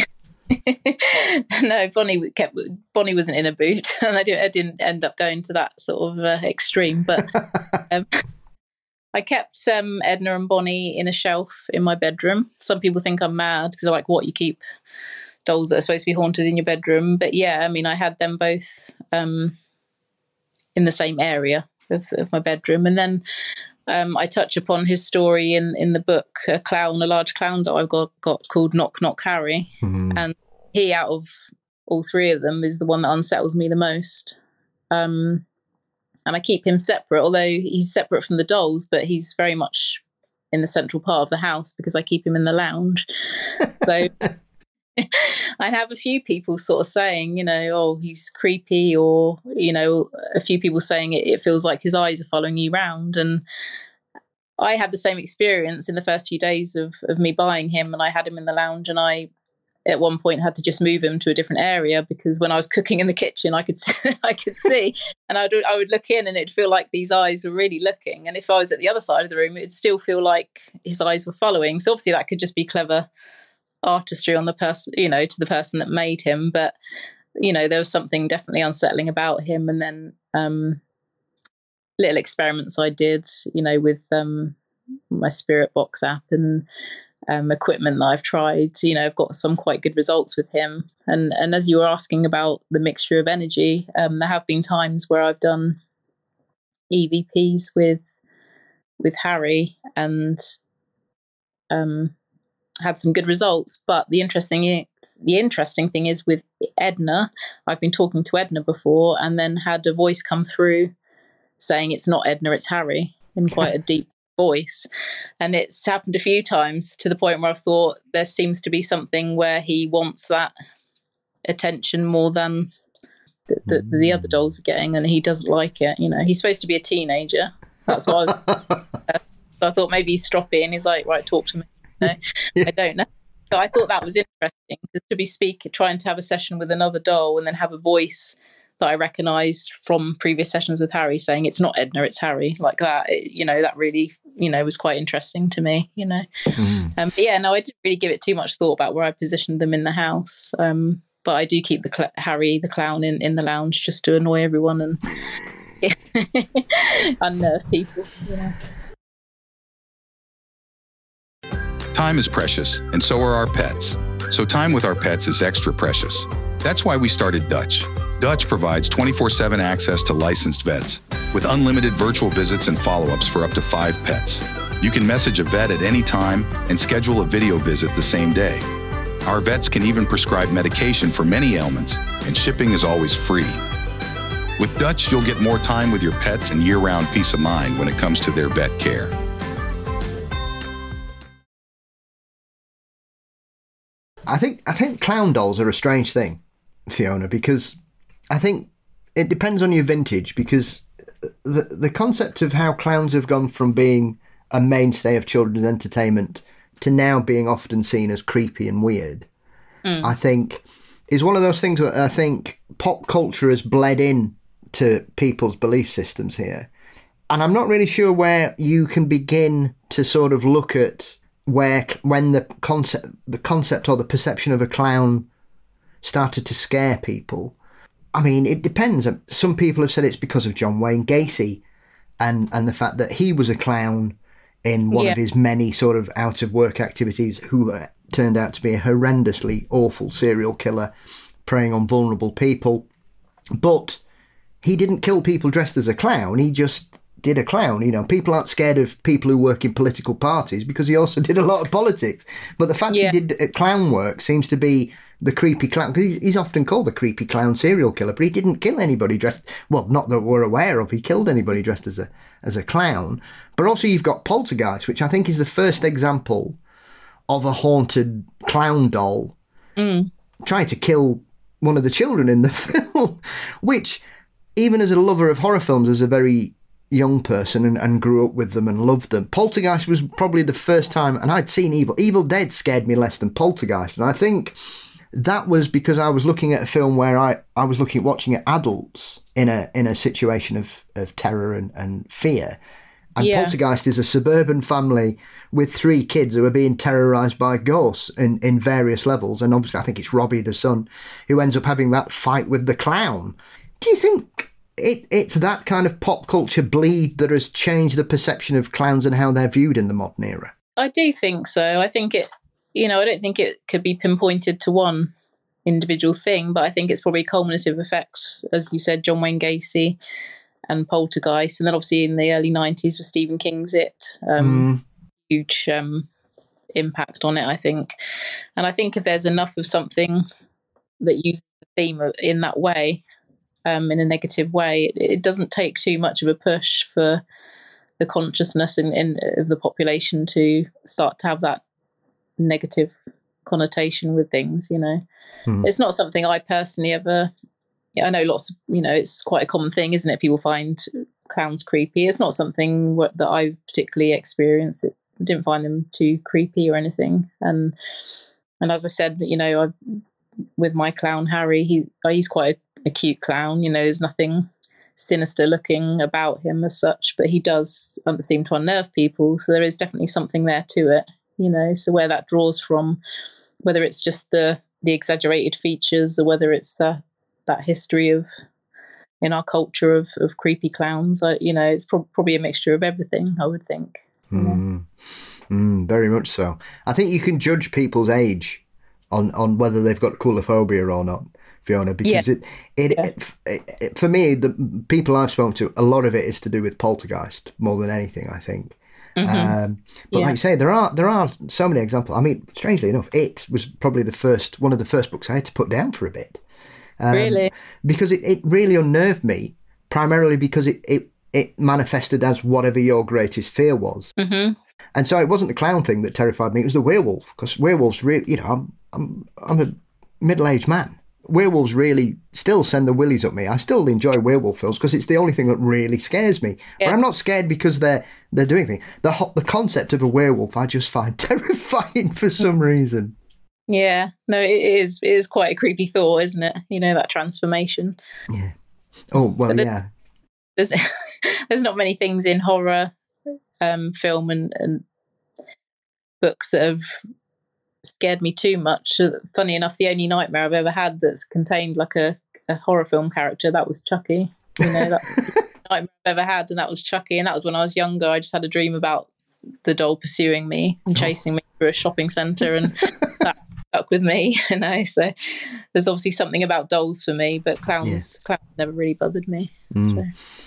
No, Bonnie wasn't in a boot, and I didn't end up going to that sort of extreme. But I kept Edna and Bonnie in a shelf in my bedroom. Some people think I'm mad because they're like, "What, you keep dolls that are supposed to be haunted in your bedroom?" But yeah, I mean, I had them both in the same area of my bedroom. And then I touch upon his story in the book, a large clown that I've got called Knock Knock Harry. And he, out of all three of them, is the one that unsettles me the most. And I keep him separate, although he's separate from the dolls, but he's very much in the central part of the house because I keep him in the lounge. So I have a few people sort of saying, oh, he's creepy, or, a few people saying it feels like his eyes are following you round. And I had the same experience in the first few days of me buying him, and I had him in the lounge, and I, at one point, had to just move him to a different area because when I was cooking in the kitchen, I could see, and I would look in, and it'd feel like these eyes were really looking. And if I was at the other side of the room, it'd still feel like his eyes were following. So obviously that could just be clever artistry on the person, to the person that made him. But, there was something definitely unsettling about him. And then little experiments I did, with my Spirit Box app and equipment that I've tried, I've got some quite good results with him. And as you were asking about the mixture of energy, there have been times where I've done EVPs with Harry and had some good results. But the interesting thing is with Edna, I've been talking to Edna before and then had a voice come through saying it's not Edna, it's Harry, in quite a deep voice. And it's happened a few times to the point where I've thought there seems to be something where he wants that attention more than the other dolls are getting, and he doesn't like it. He's supposed to be a teenager. That's what I thought maybe he's stroppy and he's like, right, talk to me. I don't know. So I thought that was interesting, because to be trying to have a session with another doll and then have a voice that I recognised from previous sessions with Harry saying it's not Edna, it's Harry, like that. That really, was quite interesting to me. But yeah, no, I didn't really give it too much thought about where I positioned them in the house. But I do keep Harry the clown in the lounge just to annoy everyone and unnerve people. Yeah. Time is precious, and so are our pets. So time with our pets is extra precious. That's why we started Dutch. Dutch provides 24/7 access to licensed vets with unlimited virtual visits and follow-ups for up to 5 pets. You can message a vet at any time and schedule a video visit the same day. Our vets can even prescribe medication for many ailments, and shipping is always free. With Dutch, you'll get more time with your pets and year-round peace of mind when it comes to their vet care. I think clown dolls are a strange thing, Fiona, because I think it depends on your vintage, because the concept of how clowns have gone from being a mainstay of children's entertainment to now being often seen as creepy and weird, I think is one of those things that I think pop culture has bled in to people's belief systems here. And I'm not really sure where you can begin to sort of look at when the concept or the perception of a clown started to scare people. I mean, it depends. Some people have said it's because of John Wayne Gacy and the fact that he was a clown in one of his many sort of out-of-work activities, who turned out to be a horrendously awful serial killer preying on vulnerable people. But he didn't kill people dressed as a clown. He just did a clown. People aren't scared of people who work in political parties because he also did a lot of politics. But the fact he did clown work seems to be the creepy clown, because he's often called the creepy clown serial killer, but he didn't kill anybody dressed, well, not that we're aware of, he killed anybody dressed as a clown. But also you've got Poltergeist, which I think is the first example of a haunted clown doll trying to kill one of the children in the film, which, even as a lover of horror films, as a very young person and grew up with them and loved them, Poltergeist was probably the first time, and I'd seen Evil Dead scared me less than Poltergeist, and I think that was because I was looking at a film where I was watching at adults in a situation of terror and fear. And Poltergeist is a suburban family with 3 kids who are being terrorised by ghosts in various levels. And obviously I think it's Robbie, the son, who ends up having that fight with the clown. Do you think it's that kind of pop culture bleed that has changed the perception of clowns and how they're viewed in the modern era? I do think so. I think I don't think it could be pinpointed to one individual thing, but I think it's probably a cumulative effect, as you said, John Wayne Gacy and Poltergeist, and then obviously in the early 90s with Stephen King's It, huge impact on it, I think. And I think if there's enough of something that uses the theme in that way, in a negative way. It doesn't take too much of a push for the consciousness of the population to start to have that negative connotation with things, It's not something I personally ever, I know lots of, it's quite a common thing, isn't it? People find clowns creepy. It's not something that I particularly experienced. I didn't find them too creepy or anything. And as I said, with my clown Harry, he's quite a cute clown. There's nothing sinister looking about him as such, but he does seem to unnerve people. So there is definitely something there to it, So where that draws from, whether it's just the exaggerated features or whether it's that history of in our culture of creepy clowns, it's probably a mixture of everything, I would think. Very much so. I think you can judge people's age on whether they've got coulrophobia or not, Fiona, because it for me, the people I've spoken to, a lot of it is to do with poltergeist more than anything, I think. But like you say, there are so many examples. I mean, strangely enough, It was probably one of the first books I had to put down for a bit. Really? Because it really unnerved me, primarily because it manifested as whatever your greatest fear was. Mm-hmm. And so it wasn't the clown thing that terrified me, it was the werewolf, because werewolves really, I'm a middle-aged man. Werewolves really still send the willies up me. I still enjoy werewolf films because it's the only thing that really scares me. Yeah. But I'm not scared because they're doing things. The concept of a werewolf I just find terrifying for some reason. Yeah, no, it is quite a creepy thought, isn't it? That transformation. Yeah. Oh, well, yeah. There's not many things in horror film and books that have scared me too much. Funny enough, the only nightmare I've ever had that's contained like a horror film character, that was Chucky. That's the nightmare I've ever had, and that was Chucky. And that was when I was younger. I just had a dream about the doll pursuing me and chasing me through a shopping centre, and that stuck with me. So there's obviously something about dolls for me, but clowns never really bothered me. So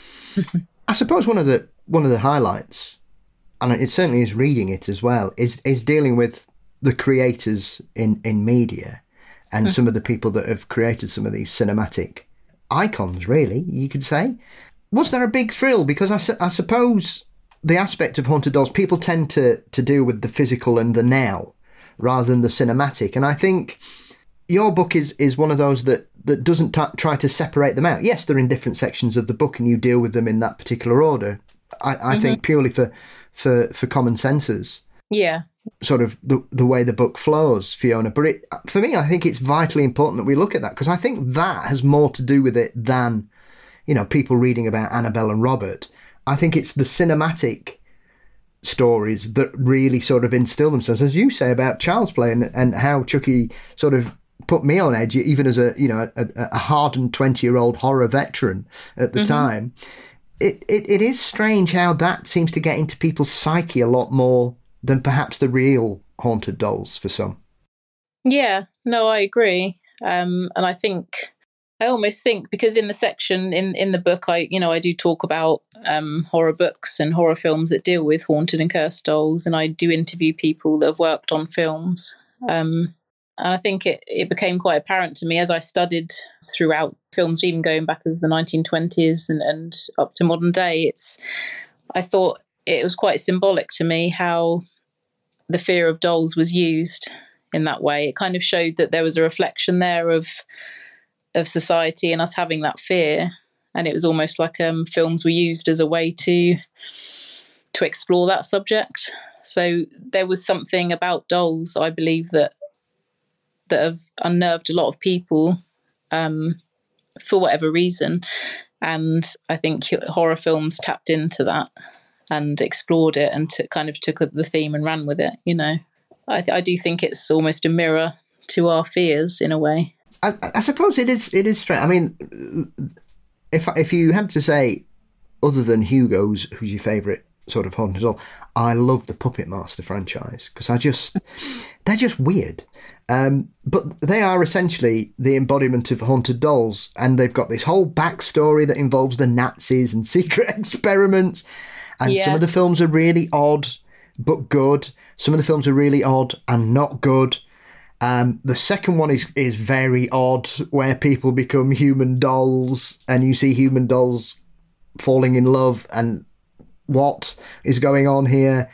I suppose one of the highlights, and it certainly is reading it as well, is dealing with the creators in media and some of the people that have created some of these cinematic icons, really, you could say. Was there a big thrill? Because I suppose the aspect of Haunted Dolls, people tend to deal with the physical and the now rather than the cinematic. And I think your book is one of those that doesn't try to separate them out. Yes, they're in different sections of the book and you deal with them in that particular order. I think purely for common senses. Yeah. Sort of the way the book flows, Fiona. But for me, I think it's vitally important that we look at that, because I think that has more to do with it than, people reading about Annabelle and Robert. I think it's the cinematic stories that really sort of instill themselves, as you say about Child's Play and how Chucky sort of put me on edge, even as a hardened 20-year-old horror veteran at the time. It is strange how that seems to get into people's psyche a lot more than perhaps the real Haunted Dolls for some. Yeah, no, I agree. And I almost think, because in the section in the book, I do talk about horror books and horror films that deal with haunted and cursed dolls, and I do interview people that have worked on films. And I think it became quite apparent to me as I studied throughout films, even going back as the 1920s and up to modern day. I thought it was quite symbolic to me how the fear of dolls was used in that way. It kind of showed that there was a reflection there of society and us having that fear, and it was almost like films were used as a way to explore that subject. So there was something about dolls, I believe, that have unnerved a lot of people for whatever reason, and I think horror films tapped into that and explored it and kind of took the theme and ran with it. I do think it's almost a mirror to our fears in a way. I suppose it is strange. I mean, if you had to say, other than Hugo's, who's your favourite sort of haunted doll, I love the Puppet Master franchise, because they're just weird. But they are essentially the embodiment of haunted dolls, and they've got this whole backstory that involves the Nazis and secret experiments. And some of the films are really odd but good. Some of the films are really odd and not good. The second one is very odd, where people become human dolls, and you see human dolls falling in love, and what is going on here?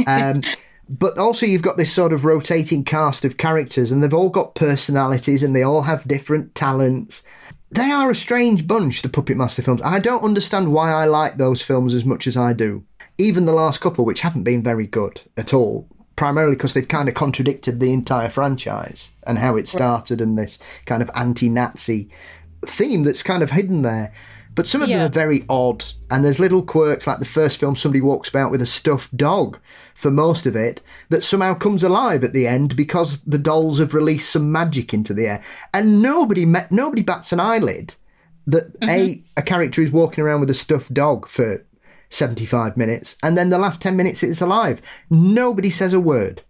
But also you've got this sort of rotating cast of characters, and they've all got personalities, and they all have different talents. They are a strange bunch, the Puppet Master films. I don't understand why I like those films as much as I do. Even the last couple, which haven't been very good at all, primarily because they've kind of contradicted the entire franchise and how it started, and this kind of anti-Nazi theme that's kind of hidden there. But some of them are very odd, and there's little quirks, like the first film, somebody walks about with a stuffed dog for most of it, that somehow comes alive at the end because the dolls have released some magic into the air. And nobody bats an eyelid that a character is walking around with a stuffed dog for 75 minutes, and then the last 10 minutes it's alive. Nobody says a word.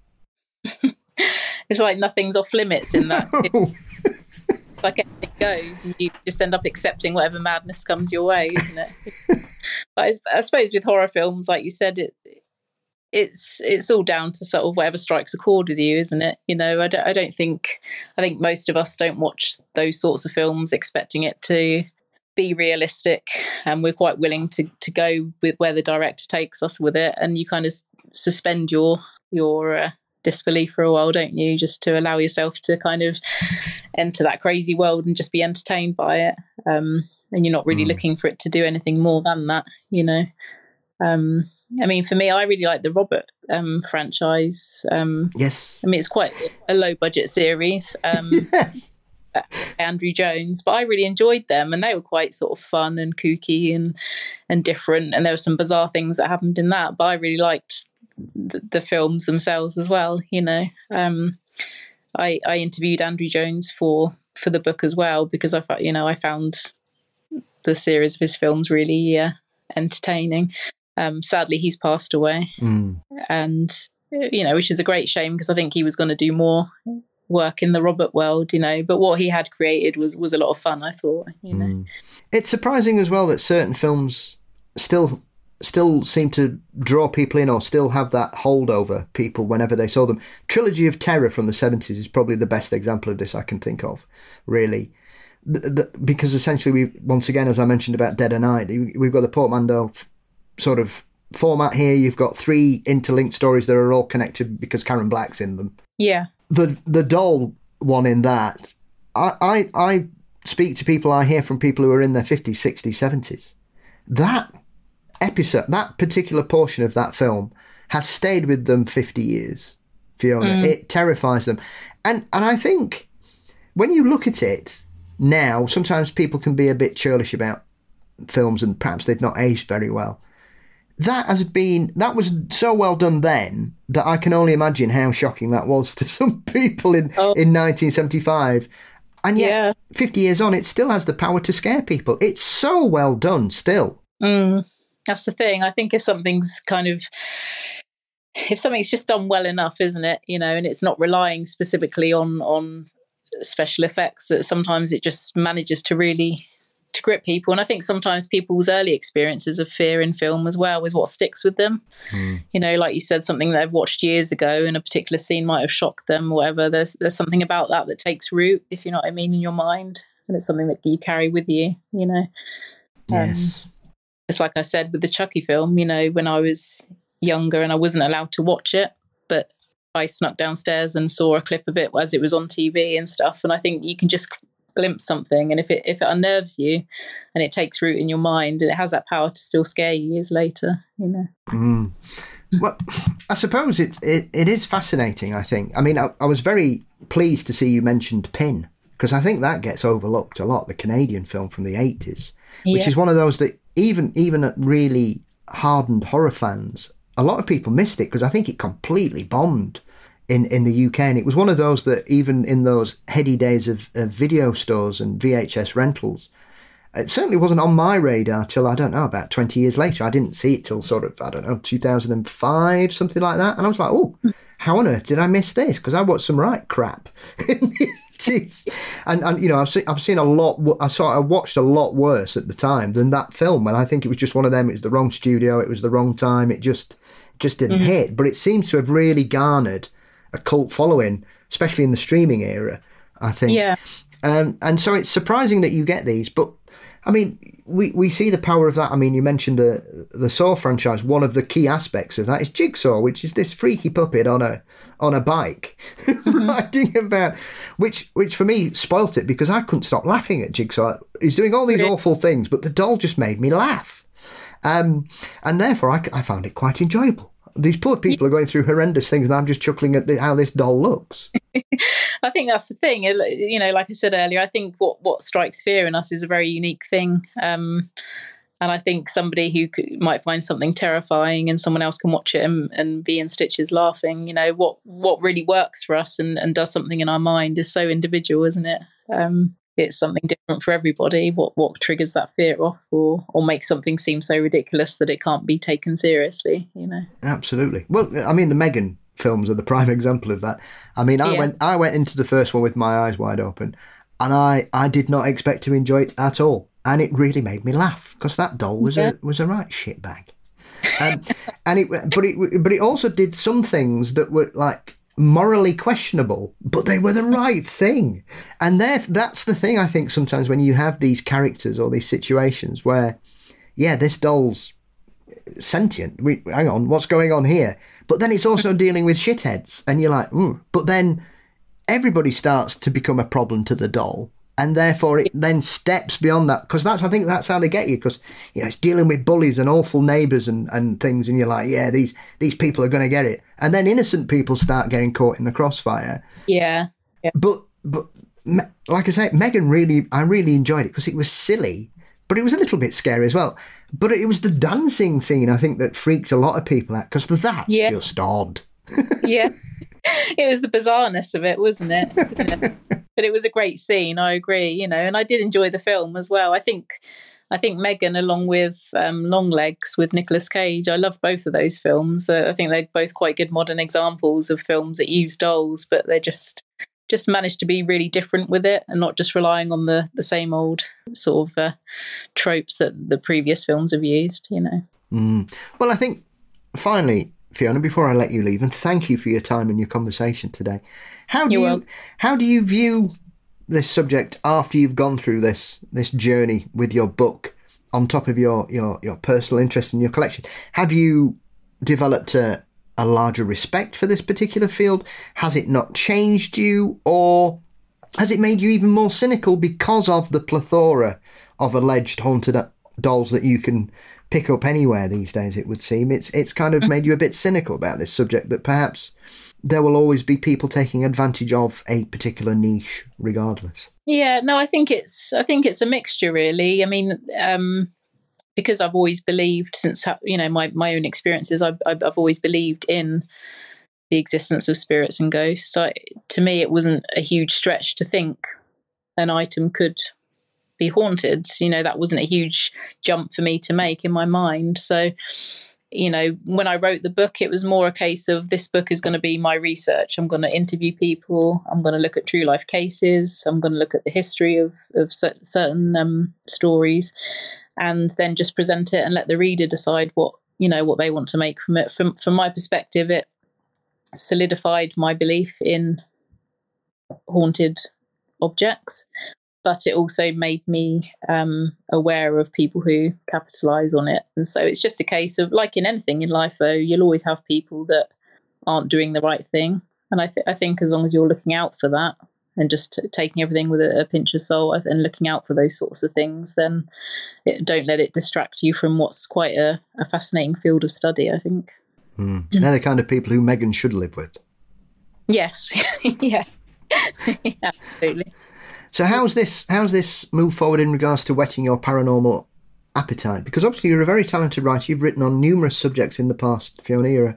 It's like nothing's off limits in that. Like anything goes, and you just end up accepting whatever madness comes your way, isn't it? But I suppose with horror films, like you said, it's all down to sort of whatever strikes a chord with you, isn't it? You know, I think most of us don't watch those sorts of films expecting it to be realistic, and we're quite willing to go with where the director takes us with it, and you kind of suspend your disbelief for a while, don't you, just to allow yourself to kind of enter that crazy world and just be entertained by it, and you're not really looking for it to do anything more than that, you know. I mean, for me, I really like the Robert franchise. Yes. I mean, it's quite a low budget series. Yes. Andrew Jones, but I really enjoyed them, and they were quite sort of fun and kooky and different, and there were some bizarre things that happened in that, but I really liked the films themselves as well, you know. I interviewed Andrew Jones for the book as well, because I found the series of his films really entertaining. Sadly, he's passed away, and you know, which is a great shame, because I think he was going to do more work in the Robert world, you know, but what he had created was a lot of fun, I thought, you know. It's surprising as well that certain films still seem to draw people in, or still have that hold over people whenever they saw them. Trilogy of Terror from the 70s is probably the best example of this I can think of, really. Because essentially, once again, as I mentioned about Dead of Night, we've got the portmanteau sort of format here. You've got 3 interlinked stories that are all connected because Karen Black's in them. Yeah. The doll one in that, I speak to people, I hear from people who are in their 50s, 60s, 70s. That episode, that particular portion of that film has stayed with them 50 years, Fiona. It terrifies them. And I think when you look at it now, sometimes people can be a bit churlish about films and perhaps they've not aged very well. That was so well done then that I can only imagine how shocking that was to some people in 1975. And yet, 50 years on, it still has the power to scare people. It's so well done still. That's the thing. I think if something's just done well enough, isn't it? You know, and it's not relying specifically on special effects, that sometimes it just manages to really to grip people. And I think sometimes people's early experiences of fear in film as well is what sticks with them. You know, like you said, something that they've watched years ago and a particular scene might have shocked them or whatever. There's something about that takes root, if you know what I mean, in your mind, and it's something that you carry with you, you know. Yes. It's like I said with the Chucky film, you know, when I was younger and I wasn't allowed to watch it, but I snuck downstairs and saw a clip of it as it was on TV and stuff, and I think you can just glimpse something, and if it unnerves you and it takes root in your mind, and it has that power to still scare you years later, you know. Well, I suppose it is fascinating, I think. I mean, I was very pleased to see you mentioned Pin, because I think that gets overlooked a lot, the Canadian film from the 80s, which is one of those that even at really hardened horror fans, a lot of people missed it, because I think it completely bombed in the UK, and it was one of those that even in those heady days of video stores and VHS rentals, it certainly wasn't on my radar till, I don't know, about 20 years later. I didn't see it till sort of, I don't know, 2005, something like that, and I was like, oh, how on earth did I miss this? Because I watched some right crap in the 80s, and you know, I've seen a lot. I watched a lot worse at the time than that film, and I think it was just one of them. It was the wrong studio, it was the wrong time, it just didn't hit. But it seems to have really garnered cult following, especially in the streaming era, I think. Yeah. And so it's surprising that you get these, but I mean, we see the power of that. I mean, you mentioned the Saw franchise. One of the key aspects of that is Jigsaw, which is this freaky puppet on a bike riding about, which for me spoilt it because I couldn't stop laughing at Jigsaw. He's doing all these awful things, but the doll just made me laugh, and therefore I found it quite enjoyable. These poor people are going through horrendous things, and I'm just chuckling at how this doll looks. I think that's the thing. You know, like I said earlier, I think what strikes fear in us is a very unique thing. And I think somebody who might find something terrifying and someone else can watch it and be in stitches laughing, you know, what really works for us and does something in our mind is so individual, isn't it? It's something different for everybody. What triggers that fear off or makes something seem so ridiculous that it can't be taken seriously, you know? Absolutely. Well, I mean, the Megan films are the prime example of that. I mean, I went into the first one with my eyes wide open, and I did not expect to enjoy it at all, and it really made me laugh because that doll was a right shitbag. But it also did some things that were like morally questionable, but they were the right thing. And that's the thing, I think, sometimes when you have these characters or these situations where, yeah, this doll's sentient. Hang on, what's going on here? But then it's also dealing with shitheads, and you're like, but then everybody starts to become a problem to the doll, and therefore it then steps beyond that, because I think that's how they get you, because, you know, it's dealing with bullies and awful neighbours and things, and you're like, yeah, these people are going to get it, and then innocent people start getting caught in the crossfire. Yeah. But like I say, Megan, I really enjoyed it because it was silly, but it was a little bit scary as well. But it was the dancing scene, I think, that freaked a lot of people out, because that's just odd. Yeah. It was the bizarreness of it, wasn't it? Yeah. But it was a great scene, I agree, you know, and I did enjoy the film as well. I think Megan, along with Longlegs with Nicolas Cage, I love both of those films. I think they're both quite good modern examples of films that use dolls, but they're just managed to be really different with it and not just relying on the same old sort of tropes that the previous films have used, you know. Well, I think finally, Fiona, before I let you leave, and thank you for your time and your conversation today, how do you view this subject after you've gone through this journey with your book, on top of your personal interest in your collection? Have you developed a larger respect for this particular field? Has it not changed you, or has it made you even more cynical because of the plethora of alleged haunted dolls that you can pick up anywhere these days? It would seem it's kind of made you a bit cynical about this subject, that perhaps there will always be people taking advantage of a particular niche regardless. Yeah, no, I think it's a mixture, really. I mean, because I've always believed, since, you know, my own experiences, I've always believed in the existence of spirits and ghosts. So to me, it wasn't a huge stretch to think an item could be haunted. You know, that wasn't a huge jump for me to make in my mind. So, you know, when I wrote the book, it was more a case of, this book is going to be my research. I'm going to interview people. I'm going to look at true life cases. I'm going to look at the history of certain stories, and then just present it and let the reader decide what they want to make from it. From my perspective, it solidified my belief in haunted objects, but it also made me aware of people who capitalize on it. And so it's just a case of, like in anything in life, though, you'll always have people that aren't doing the right thing. And I think as long as you're looking out for that and just taking everything with a pinch of salt and looking out for those sorts of things, then don't let it distract you from what's quite a fascinating field of study, I think. They're the kind of people who Megan should live with. Yes. Yeah. Absolutely. So how's this move forward in regards to whetting your paranormal appetite? Because obviously you're a very talented writer. You've written on numerous subjects in the past, Fiona.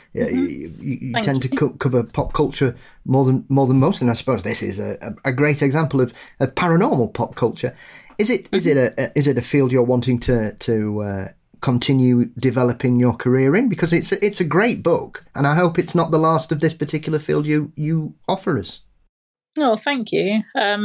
You tend to cover pop culture more than most, and I suppose this is a great example of paranormal pop culture. Is it a field you're wanting to continue developing your career in? Because it's a great book, and I hope it's not the last of this particular field you offer us. Oh, thank you.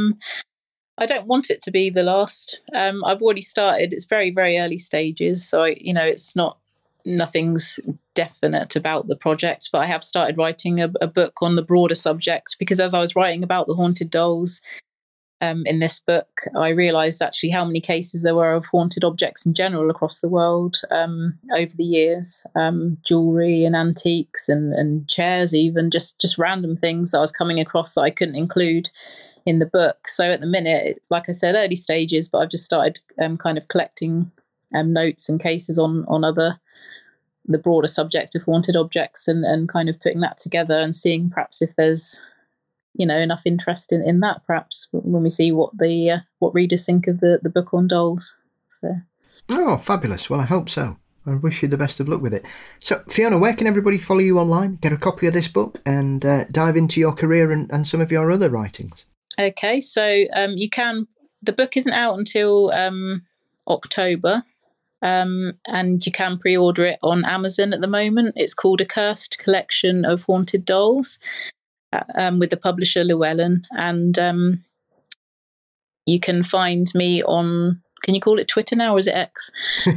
I don't want it to be the last. I've already started. It's very, very early stages, so it's not nothing's definite about the project, but I have started writing a book on the broader subject, because as I was writing about the haunted dolls in this book, I realised actually how many cases there were of haunted objects in general across the world over the years, jewellery and antiques and chairs, even just random things that I was coming across that I couldn't include in the book. So at the minute, like I said, early stages, but I've just started kind of collecting notes and cases on the broader subject of haunted objects, and kind of putting that together and seeing perhaps if there's enough interest in that, perhaps when we see what readers think of the book on dolls. So fabulous. Well, I hope so. I wish you the best of luck with it. So Fiona, where can everybody follow you online, get a copy of this book, and dive into your career and some of your other writings? Okay, so you can. The book isn't out until October, and you can pre-order it on Amazon at the moment. It's called A Cursed Collection of Haunted Dolls, with the publisher Llewellyn, and you can find me on. Can you call it Twitter now, or is it X?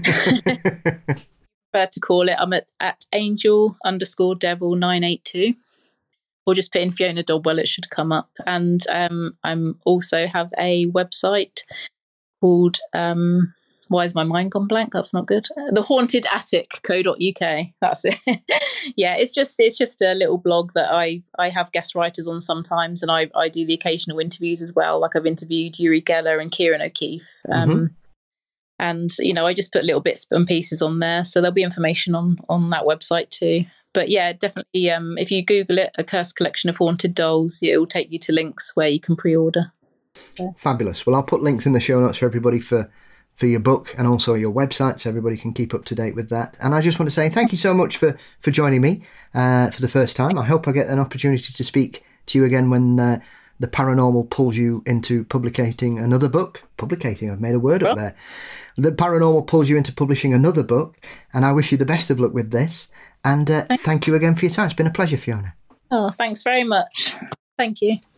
Prefer to call it. I'm at angel_devil982. Or just put in Fiona Dodwell, it should come up. And I'm also have a website called why is my mind gone blank? That's not good. thehauntedattic.co.uk. That's it. Yeah, it's just a little blog that I have guest writers on sometimes, and I do the occasional interviews as well. Like I've interviewed Uri Geller and Kieran O'Keefe. And I just put little bits and pieces on there, so there'll be information on that website too. But yeah, definitely, if you Google it, A Cursed Collection of Haunted Dolls, it will take you to links where you can pre-order. So. Fabulous. Well, I'll put links in the show notes for everybody for your book and also your website, so everybody can keep up to date with that. And I just want to say thank you so much for joining me for the first time. I hope I get an opportunity to speak to you again when the paranormal pulls you into publicating another book. Publicating, I've made a word up there. The paranormal pulls you into publishing another book, and I wish you the best of luck with this. And thank you again for your time. It's been a pleasure, Fiona. Oh, thanks very much. Thank you.